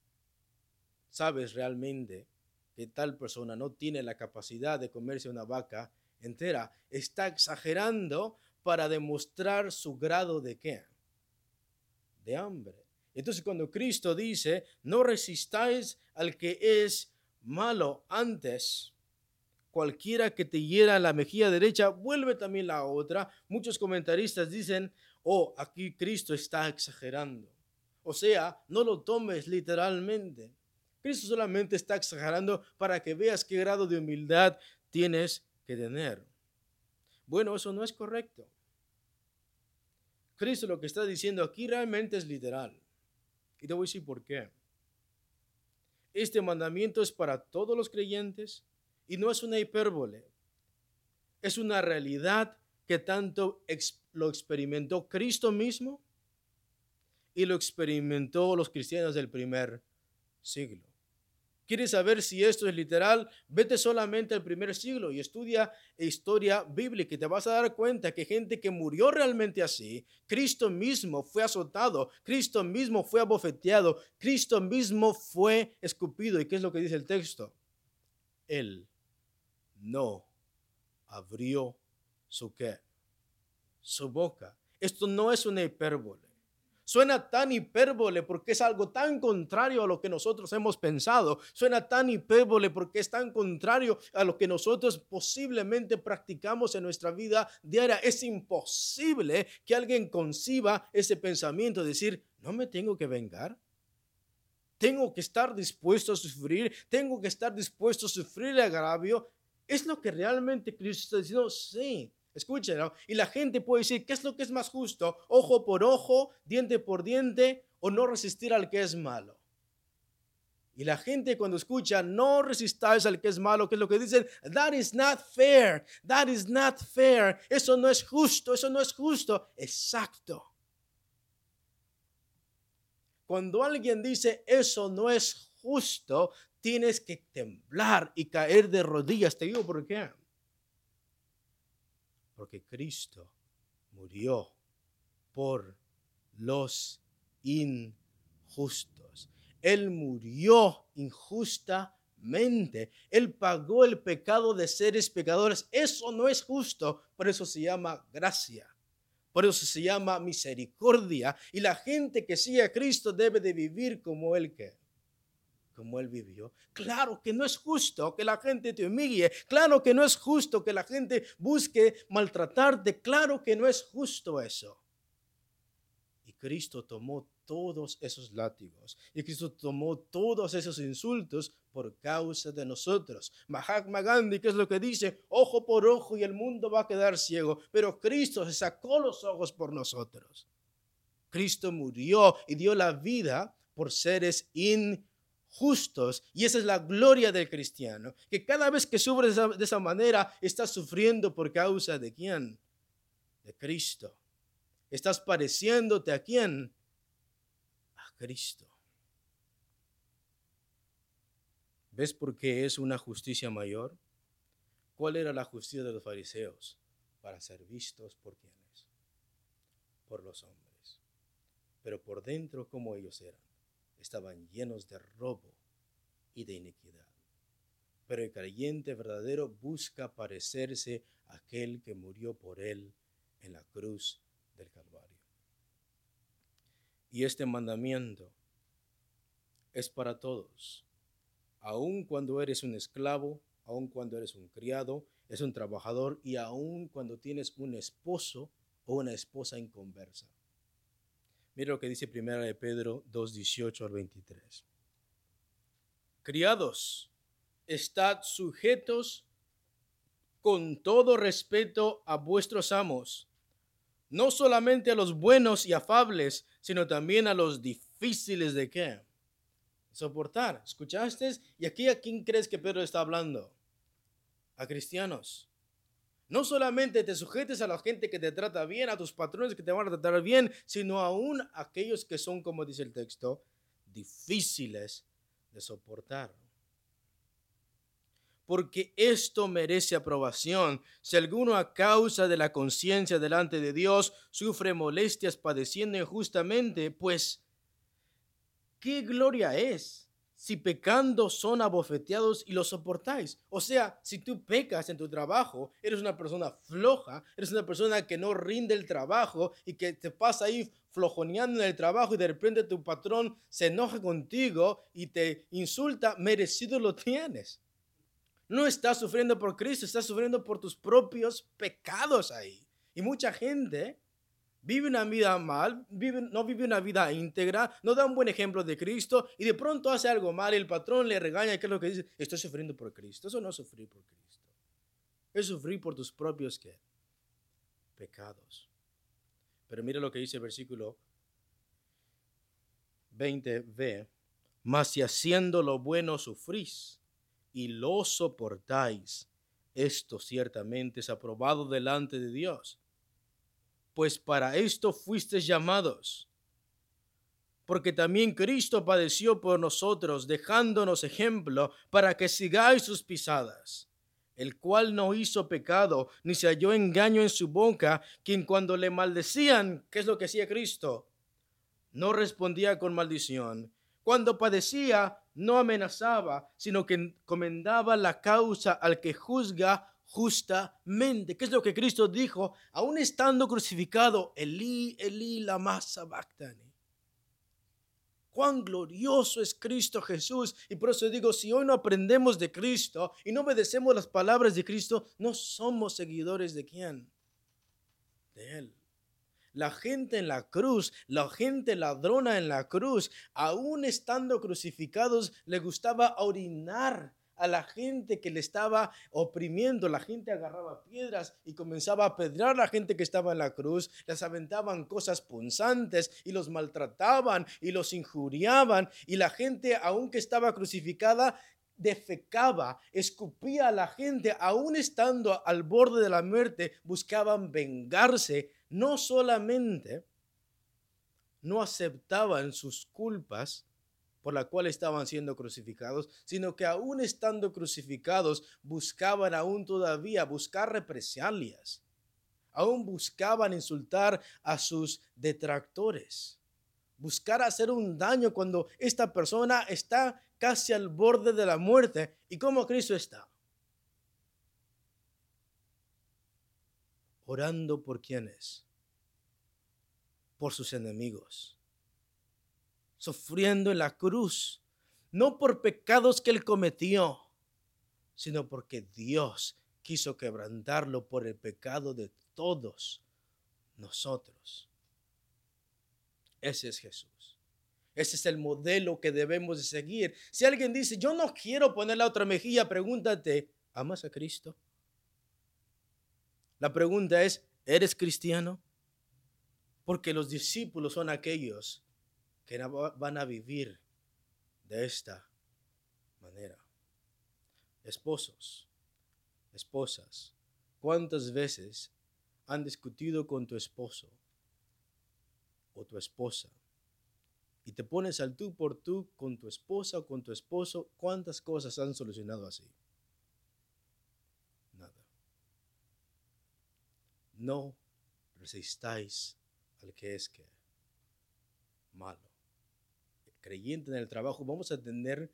Sabes realmente que tal persona no tiene la capacidad de comerse una vaca entera. Está exagerando para demostrar su grado de ¿qué? De hambre. Entonces cuando Cristo dice, no resistáis al que es malo, antes cualquiera que te hiera la mejilla derecha, vuelve también la otra. Muchos comentaristas dicen, aquí Cristo está exagerando. O sea, no lo tomes literalmente. Cristo solamente está exagerando para que veas qué grado de humildad tienes que tener. Bueno, eso no es correcto. Cristo lo que está diciendo aquí realmente es literal. Y te voy a decir por qué. Este mandamiento es para todos los creyentes y no es una hipérbole. Es una realidad que tanto lo experimentó Cristo mismo y lo experimentó los cristianos del primer siglo. ¿Quieres saber si esto es literal? Vete solamente al primer siglo y estudia historia bíblica y te vas a dar cuenta que gente que murió realmente así, Cristo mismo fue azotado, Cristo mismo fue abofeteado, Cristo mismo fue escupido. ¿Y qué es lo que dice el texto? Él no abrió su ¿qué? Su boca. Esto no es una hipérbole. Suena tan hipérbole porque es algo tan contrario a lo que nosotros hemos pensado. Suena tan hipérbole porque es tan contrario a lo que nosotros posiblemente practicamos en nuestra vida diaria. Es imposible que alguien conciba ese pensamiento de decir, no me tengo que vengar. Tengo que estar dispuesto a sufrir. Tengo que estar dispuesto a sufrir el agravio. ¿Es lo que realmente Cristo está diciendo? Sí. Escúchenlo. Y la gente puede decir, ¿qué es lo que es más justo? ¿Ojo por ojo, diente por diente o no resistir al que es malo? Y la gente cuando escucha, no resistáis al que es malo, ¿qué es lo que dicen? That is not fair. That is not fair. Eso no es justo. Eso no es justo. Exacto. Cuando alguien dice, eso no es justo, tienes que temblar y caer de rodillas. Te digo por qué. Porque Cristo murió por los injustos. Él murió injustamente Él pagó el pecado de seres pecadores. Eso no es justo, por eso se llama gracia. Por eso se llama misericordia. Y la gente que sigue a Cristo debe de vivir como Él vivió. Claro que no es justo que la gente te humille. Claro que no es justo que la gente busque maltratarte. Claro que no es justo eso. Y Cristo tomó todos esos látigos. Y Cristo tomó todos esos insultos por causa de nosotros. Mahatma Gandhi, ¿qué es lo que dice? Ojo por ojo y el mundo va a quedar ciego. Pero Cristo se sacó los ojos por nosotros. Cristo murió y dio la vida por seres injustos. Y esa es la gloria del cristiano. Que cada vez que sufre de esa manera, está sufriendo por causa de ¿quién? De Cristo. ¿Estás pareciéndote a quién? A Cristo. ¿Ves por qué es una justicia mayor? ¿Cuál era la justicia de los fariseos? Para ser vistos por ¿quiénes? Por los hombres. Pero por dentro, ¿cómo ellos eran? Estaban llenos de robo y de iniquidad. Pero el creyente verdadero busca parecerse a aquel que murió por él en la cruz del Calvario. Y este mandamiento es para todos, aun cuando eres un esclavo, aun cuando eres un criado, es un trabajador y aun cuando tienes un esposo o una esposa inconversa. Mira lo que dice 1 de Pedro 2:18 al 23. Criados, estad sujetos con todo respeto a vuestros amos, no solamente a los buenos y afables, sino también a los difíciles de ¿qué? Soportar. ¿Escuchaste? ¿Y aquí a quién crees que Pedro está hablando? A cristianos. No solamente te sujetes a la gente que te trata bien, a tus patrones que te van a tratar bien, sino aún a aquellos que son, como dice el texto, difíciles de soportar. Porque esto merece aprobación. Si alguno a causa de la conciencia delante de Dios sufre molestias padeciendo injustamente, pues, ¿qué gloria es si pecando son abofeteados y lo soportáis? O sea, si tú pecas en tu trabajo, eres una persona floja, eres una persona que no rinde el trabajo y que te pasa ahí flojoneando en el trabajo y de repente tu patrón se enoja contigo y te insulta, merecido lo tienes. No estás sufriendo por Cristo, estás sufriendo por tus propios pecados ahí. Y mucha gente vive una vida mal, no vive una vida íntegra, no da un buen ejemplo de Cristo y de pronto hace algo mal y el patrón le regaña. ¿Qué es lo que dice? Estoy sufriendo por Cristo. Eso no es sufrir por Cristo. Es sufrir por tus propios ¿qué? Pecados. Pero mira lo que dice el versículo 20b. Mas si haciendo lo bueno sufrís y lo soportáis, esto ciertamente es aprobado delante de Dios. Pues para esto fuisteis llamados, porque también Cristo padeció por nosotros, dejándonos ejemplo para que sigáis sus pisadas, el cual no hizo pecado, ni se halló engaño en su boca, quien cuando le maldecían, ¿qué es lo que hacía Cristo? No respondía con maldición. Cuando padecía, no amenazaba, sino que encomendaba la causa al que juzga justamente. ¿Qué es lo que Cristo dijo? Aún estando crucificado, Elí, Elí, lama sabactani. Cuán glorioso es Cristo Jesús. Y por eso digo, si hoy no aprendemos de Cristo y no obedecemos las palabras de Cristo, no somos seguidores de ¿quién? De Él. La gente en la cruz, la gente ladrona en la cruz, aún estando crucificados, le gustaba orinar a la gente que le estaba oprimiendo. La gente agarraba piedras y comenzaba a apedrear a la gente que estaba en la cruz. Les aventaban cosas punzantes y los maltrataban y los injuriaban. Y la gente, aunque estaba crucificada, defecaba, escupía a la gente, aún estando al borde de la muerte, buscaban vengarse. No solamente no aceptaban sus culpas por la cual estaban siendo crucificados, sino que aún estando crucificados buscaban aún todavía buscar represalias, aún buscaban insultar a sus detractores, buscar hacer un daño cuando esta persona está casi al borde de la muerte. ¿Y cómo Cristo está? Orando por quienes, por sus enemigos, sufriendo en la cruz, no por pecados que él cometió, sino porque Dios quiso quebrantarlo por el pecado de todos nosotros. Ese es Jesús. Ese es el modelo que debemos de seguir. Si alguien dice, yo no quiero poner la otra mejilla, pregúntate, ¿amas a Cristo? La pregunta es, ¿eres cristiano? Porque los discípulos son aquellos que van a vivir de esta manera. Esposos, esposas, ¿cuántas veces han discutido con tu esposo o tu esposa? Y te pones al tú por tú con tu esposa o con tu esposo. ¿Cuántas cosas han solucionado así? Nada. No resistáis al que es que malo. Creyente en el trabajo, vamos a tener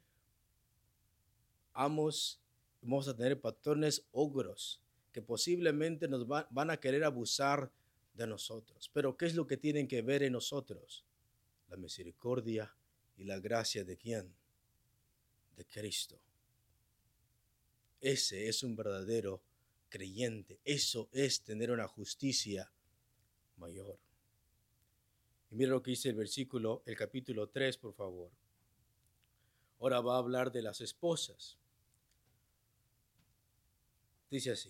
amos, vamos a tener patrones ogros que posiblemente nos van a querer abusar de nosotros. Pero ¿qué es lo que tienen que ver en nosotros? La misericordia y la gracia de ¿quién? De Cristo. Ese es un verdadero creyente. Eso es tener una justicia mayor. Y mira lo que dice el capítulo 3, por favor. Ahora va a hablar de las esposas. Dice así.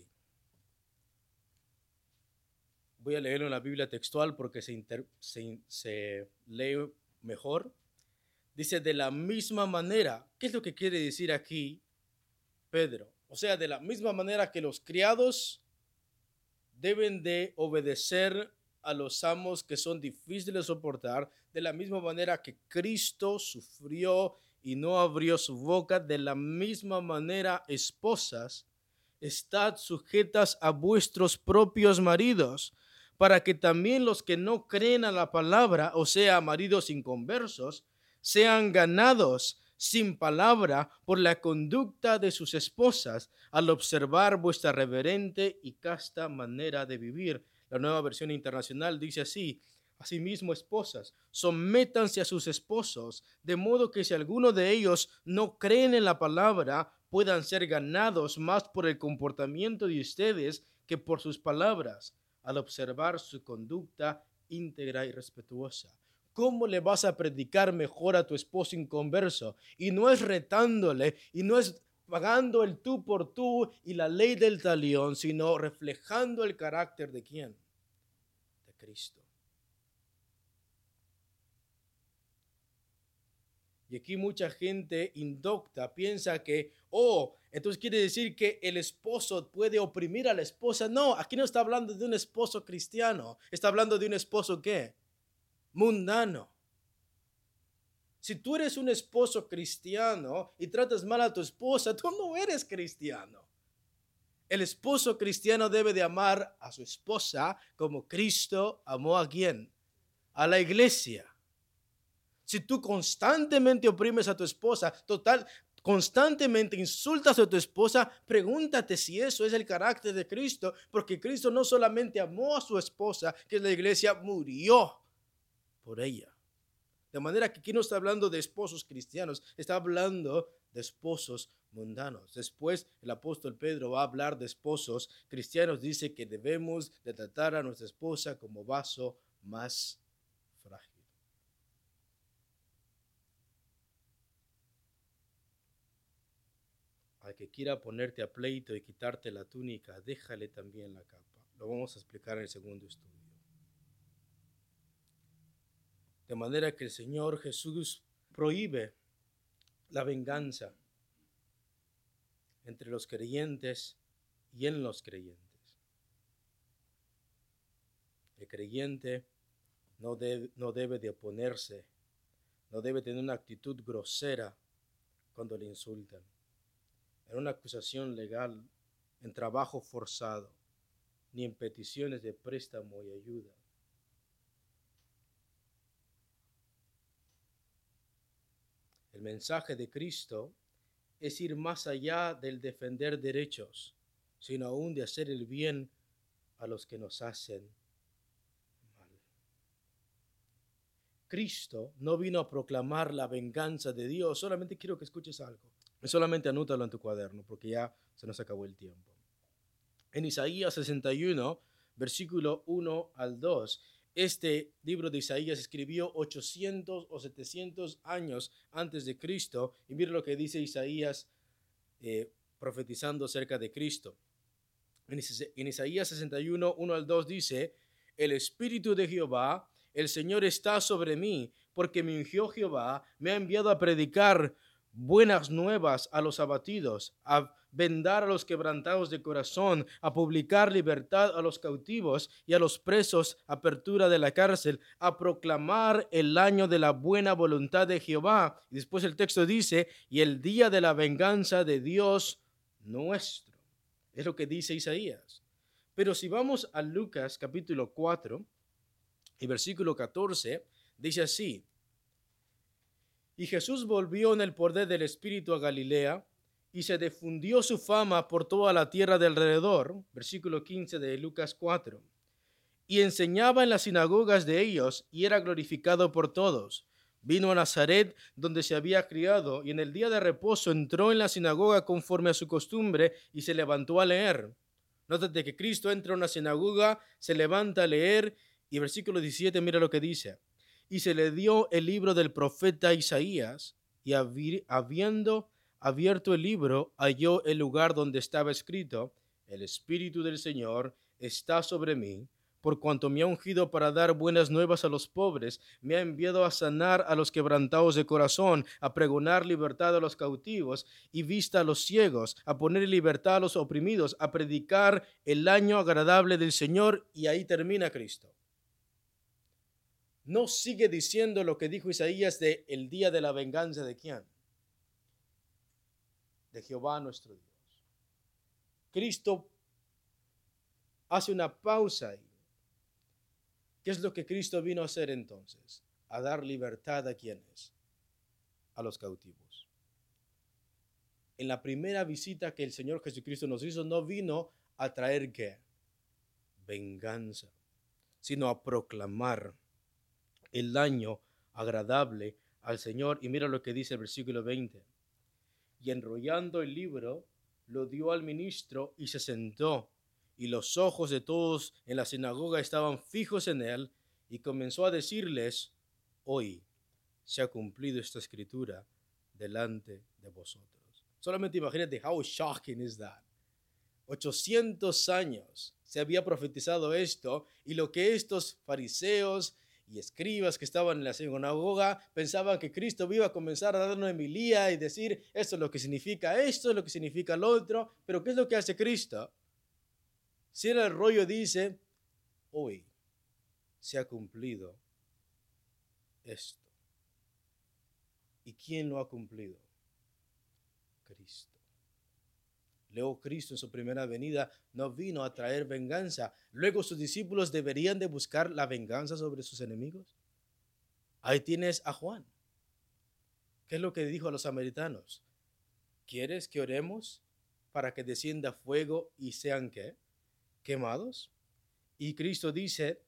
Voy a leerlo en la Biblia textual porque se lee mejor. Dice, de la misma manera. ¿Qué es lo que quiere decir aquí Pedro? O sea, de la misma manera que los criados deben de obedecer a los amos que son difíciles de soportar, de la misma manera que Cristo sufrió y no abrió su boca, de la misma manera, esposas, estad sujetas a vuestros propios maridos, para que también los que no creen a la palabra, o sea, maridos inconversos, sean ganados sin palabra por la conducta de sus esposas al observar vuestra reverente y casta manera de vivir. La Nueva Versión Internacional dice así: asimismo, esposas, sométanse a sus esposos, de modo que si alguno de ellos no creen en la palabra, puedan ser ganados más por el comportamiento de ustedes que por sus palabras, al observar su conducta íntegra y respetuosa. ¿Cómo le vas a predicar mejor a tu esposo inconverso? Y no es retándole, y no es pagando el tú por tú y la ley del talión, sino reflejando el carácter de ¿quién? De Cristo. Y aquí mucha gente indocta piensa que, entonces quiere decir que el esposo puede oprimir a la esposa. No, aquí no está hablando de un esposo cristiano, está hablando de un esposo ¿qué? Mundano. Si tú eres un esposo cristiano y tratas mal a tu esposa, tú no eres cristiano. El esposo cristiano debe de amar a su esposa como Cristo amó a ¿quién? A la iglesia. Si tú constantemente oprimes a tu esposa, constantemente insultas a tu esposa, pregúntate si eso es el carácter de Cristo, porque Cristo no solamente amó a su esposa, que es la iglesia, murió por ella. De manera que aquí no está hablando de esposos cristianos, está hablando de esposos mundanos. Después el apóstol Pedro va a hablar de esposos cristianos. Dice que debemos de tratar a nuestra esposa como vaso más frágil. Al que quiera ponerte a pleito y quitarte la túnica, déjale también la capa. Lo vamos a explicar en el segundo estudio. De manera que el Señor Jesús prohíbe la venganza entre los creyentes y en los creyentes. El creyente no debe de oponerse, no debe tener una actitud grosera cuando le insultan, en una acusación legal, en trabajo forzado, ni en peticiones de préstamo y ayuda. El mensaje de Cristo es ir más allá del defender derechos, sino aún de hacer el bien a los que nos hacen mal. Cristo no vino a proclamar la venganza de Dios. Solamente quiero que escuches algo. Solamente anótalo en tu cuaderno porque ya se nos acabó el tiempo. En Isaías 61, versículo 1 al 2, este libro de Isaías escribió 800 o 700 años antes de Cristo. Y mira lo que dice Isaías profetizando acerca de Cristo. En Isaías 61, 1 al 2 dice: el Espíritu de Jehová, el Señor está sobre mí, porque me ungió Jehová, me ha enviado a predicar buenas nuevas a los abatidos, a vendar a los quebrantados de corazón, a publicar libertad a los cautivos y a los presos apertura de la cárcel, a proclamar el año de la buena voluntad de Jehová. Y después el texto dice: y el día de la venganza de Dios nuestro. Es lo que dice Isaías. Pero si vamos a Lucas capítulo 4 y versículo 14, dice así: y Jesús volvió en el poder del Espíritu a Galilea, y se difundió su fama por toda la tierra de alrededor. Versículo 15 de Lucas 4. Y enseñaba en las sinagogas de ellos, y era glorificado por todos. Vino a Nazaret, donde se había criado, y en el día de reposo entró en la sinagoga conforme a su costumbre, y se levantó a leer. Nótate que Cristo entra a una sinagoga, se levanta a leer, y versículo 17, mira lo que dice: y se le dio el libro del profeta Isaías, y habiendo abierto el libro, halló el lugar donde estaba escrito: el Espíritu del Señor está sobre mí, por cuanto me ha ungido para dar buenas nuevas a los pobres, me ha enviado a sanar a los quebrantados de corazón, a pregonar libertad a los cautivos y vista a los ciegos, a poner en libertad a los oprimidos, a predicar el año agradable del Señor. Y ahí termina Cristo. No sigue diciendo lo que dijo Isaías de el día de la venganza de quién. De Jehová nuestro Dios. Cristo hace una pausa ahí. ¿Qué es lo que Cristo vino a hacer entonces? A dar libertad a quienes, a los cautivos. En la primera visita que el Señor Jesucristo nos hizo, no vino a traer ¿qué? Venganza, sino a proclamar el año agradable al Señor. Y mira lo que dice el versículo 20. Y enrollando el libro, lo dio al ministro y se sentó. Y los ojos de todos en la sinagoga estaban fijos en él, y comenzó a decirles: hoy se ha cumplido esta escritura delante de vosotros. Solamente imagínate, how shocking is that. 800 años se había profetizado esto, y lo que estos fariseos y escribas que estaban en la sinagoga pensaban que Cristo iba a comenzar a dar una homilía y decir: esto es lo que significa esto, es lo que significa lo otro. Pero ¿qué es lo que hace Cristo? Cierra el rollo, dice: hoy se ha cumplido esto. ¿Y quién lo ha cumplido? Cristo. Luego Cristo en su primera venida no vino a traer venganza. Luego sus discípulos deberían de buscar la venganza sobre sus enemigos. Ahí tienes a Juan. ¿Qué es lo que dijo a los samaritanos? ¿Quieres que oremos para que descienda fuego y sean ¿qué? Quemados? Y Cristo dice: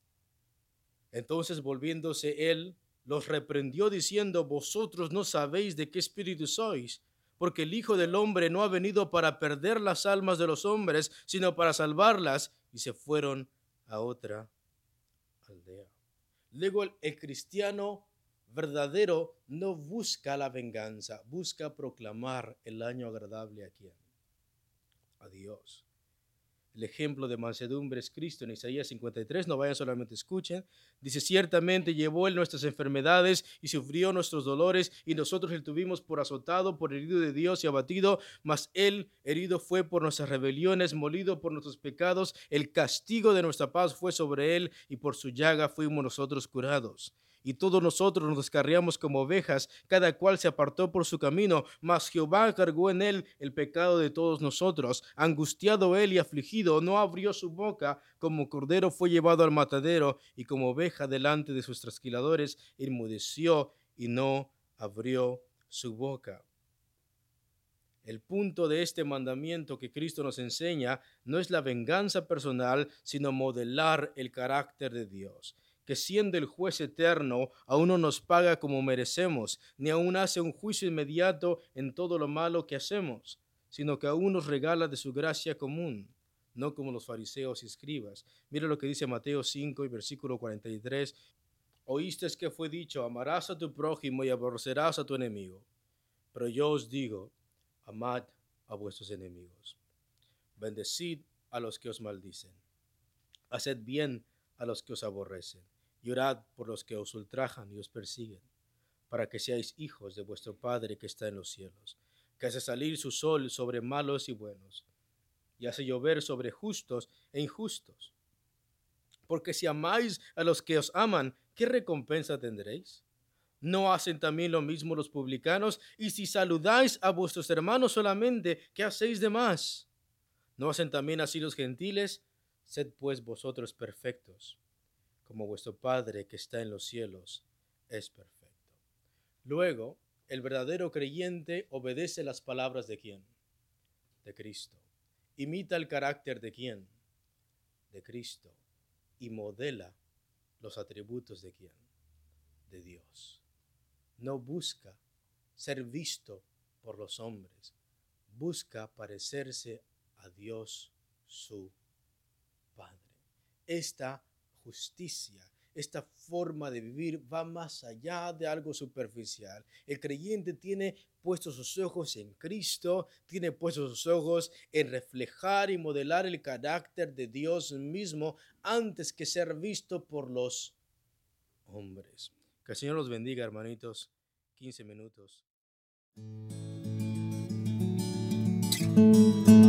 entonces volviéndose él, los reprendió diciendo: vosotros no sabéis de qué espíritu sois, porque el Hijo del Hombre no ha venido para perder las almas de los hombres, sino para salvarlas. Y se fueron a otra aldea. Luego el cristiano verdadero no busca la venganza, busca proclamar el año agradable a quién, a Dios. El ejemplo de mansedumbre es Cristo en Isaías 53, no vayan, solamente escuchen. Dice: ciertamente llevó él nuestras enfermedades y sufrió nuestros dolores, y nosotros le tuvimos por azotado, por herido de Dios y abatido, mas él herido fue por nuestras rebeliones, molido por nuestros pecados, el castigo de nuestra paz fue sobre él, y por su llaga fuimos nosotros curados. Y todos nosotros nos descarriamos como ovejas, cada cual se apartó por su camino, mas Jehová cargó en él el pecado de todos nosotros. Angustiado él y afligido, no abrió su boca, como cordero fue llevado al matadero, y como oveja delante de sus trasquiladores, enmudeció y no abrió su boca. El punto de este mandamiento que Cristo nos enseña no es la venganza personal, sino modelar el carácter de Dios, que siendo el juez eterno, aún no nos paga como merecemos, ni aún hace un juicio inmediato en todo lo malo que hacemos, sino que aún nos regala de su gracia común, no como los fariseos y escribas. Mira lo que dice Mateo 5 y versículo 43. Oíste que fue dicho, amarás a tu prójimo y aborrecerás a tu enemigo. Pero yo os digo, amad a vuestros enemigos, bendecid a los que os maldicen, haced bien a los que os aborrecen, y orad por los que os ultrajan y os persiguen, para que seáis hijos de vuestro Padre que está en los cielos, que hace salir su sol sobre malos y buenos, y hace llover sobre justos e injustos. Porque si amáis a los que os aman, ¿qué recompensa tendréis? ¿No hacen también lo mismo los publicanos? Y si saludáis a vuestros hermanos solamente, ¿qué hacéis de más? ¿No hacen también así los gentiles? Sed pues vosotros perfectos, como vuestro Padre que está en los cielos es perfecto. Luego, el verdadero creyente obedece las palabras ¿de quién? De Cristo. Imita el carácter ¿de quién? De Cristo. Y modela los atributos ¿de quién? De Dios. No busca ser visto por los hombres, busca parecerse a Dios su Padre. Esta justicia, esta forma de vivir va más allá de algo superficial. El creyente tiene puestos sus ojos en Cristo, tiene puestos sus ojos en reflejar y modelar el carácter de Dios mismo antes que ser visto por los hombres. Que el Señor los bendiga, hermanitos. 15 minutos.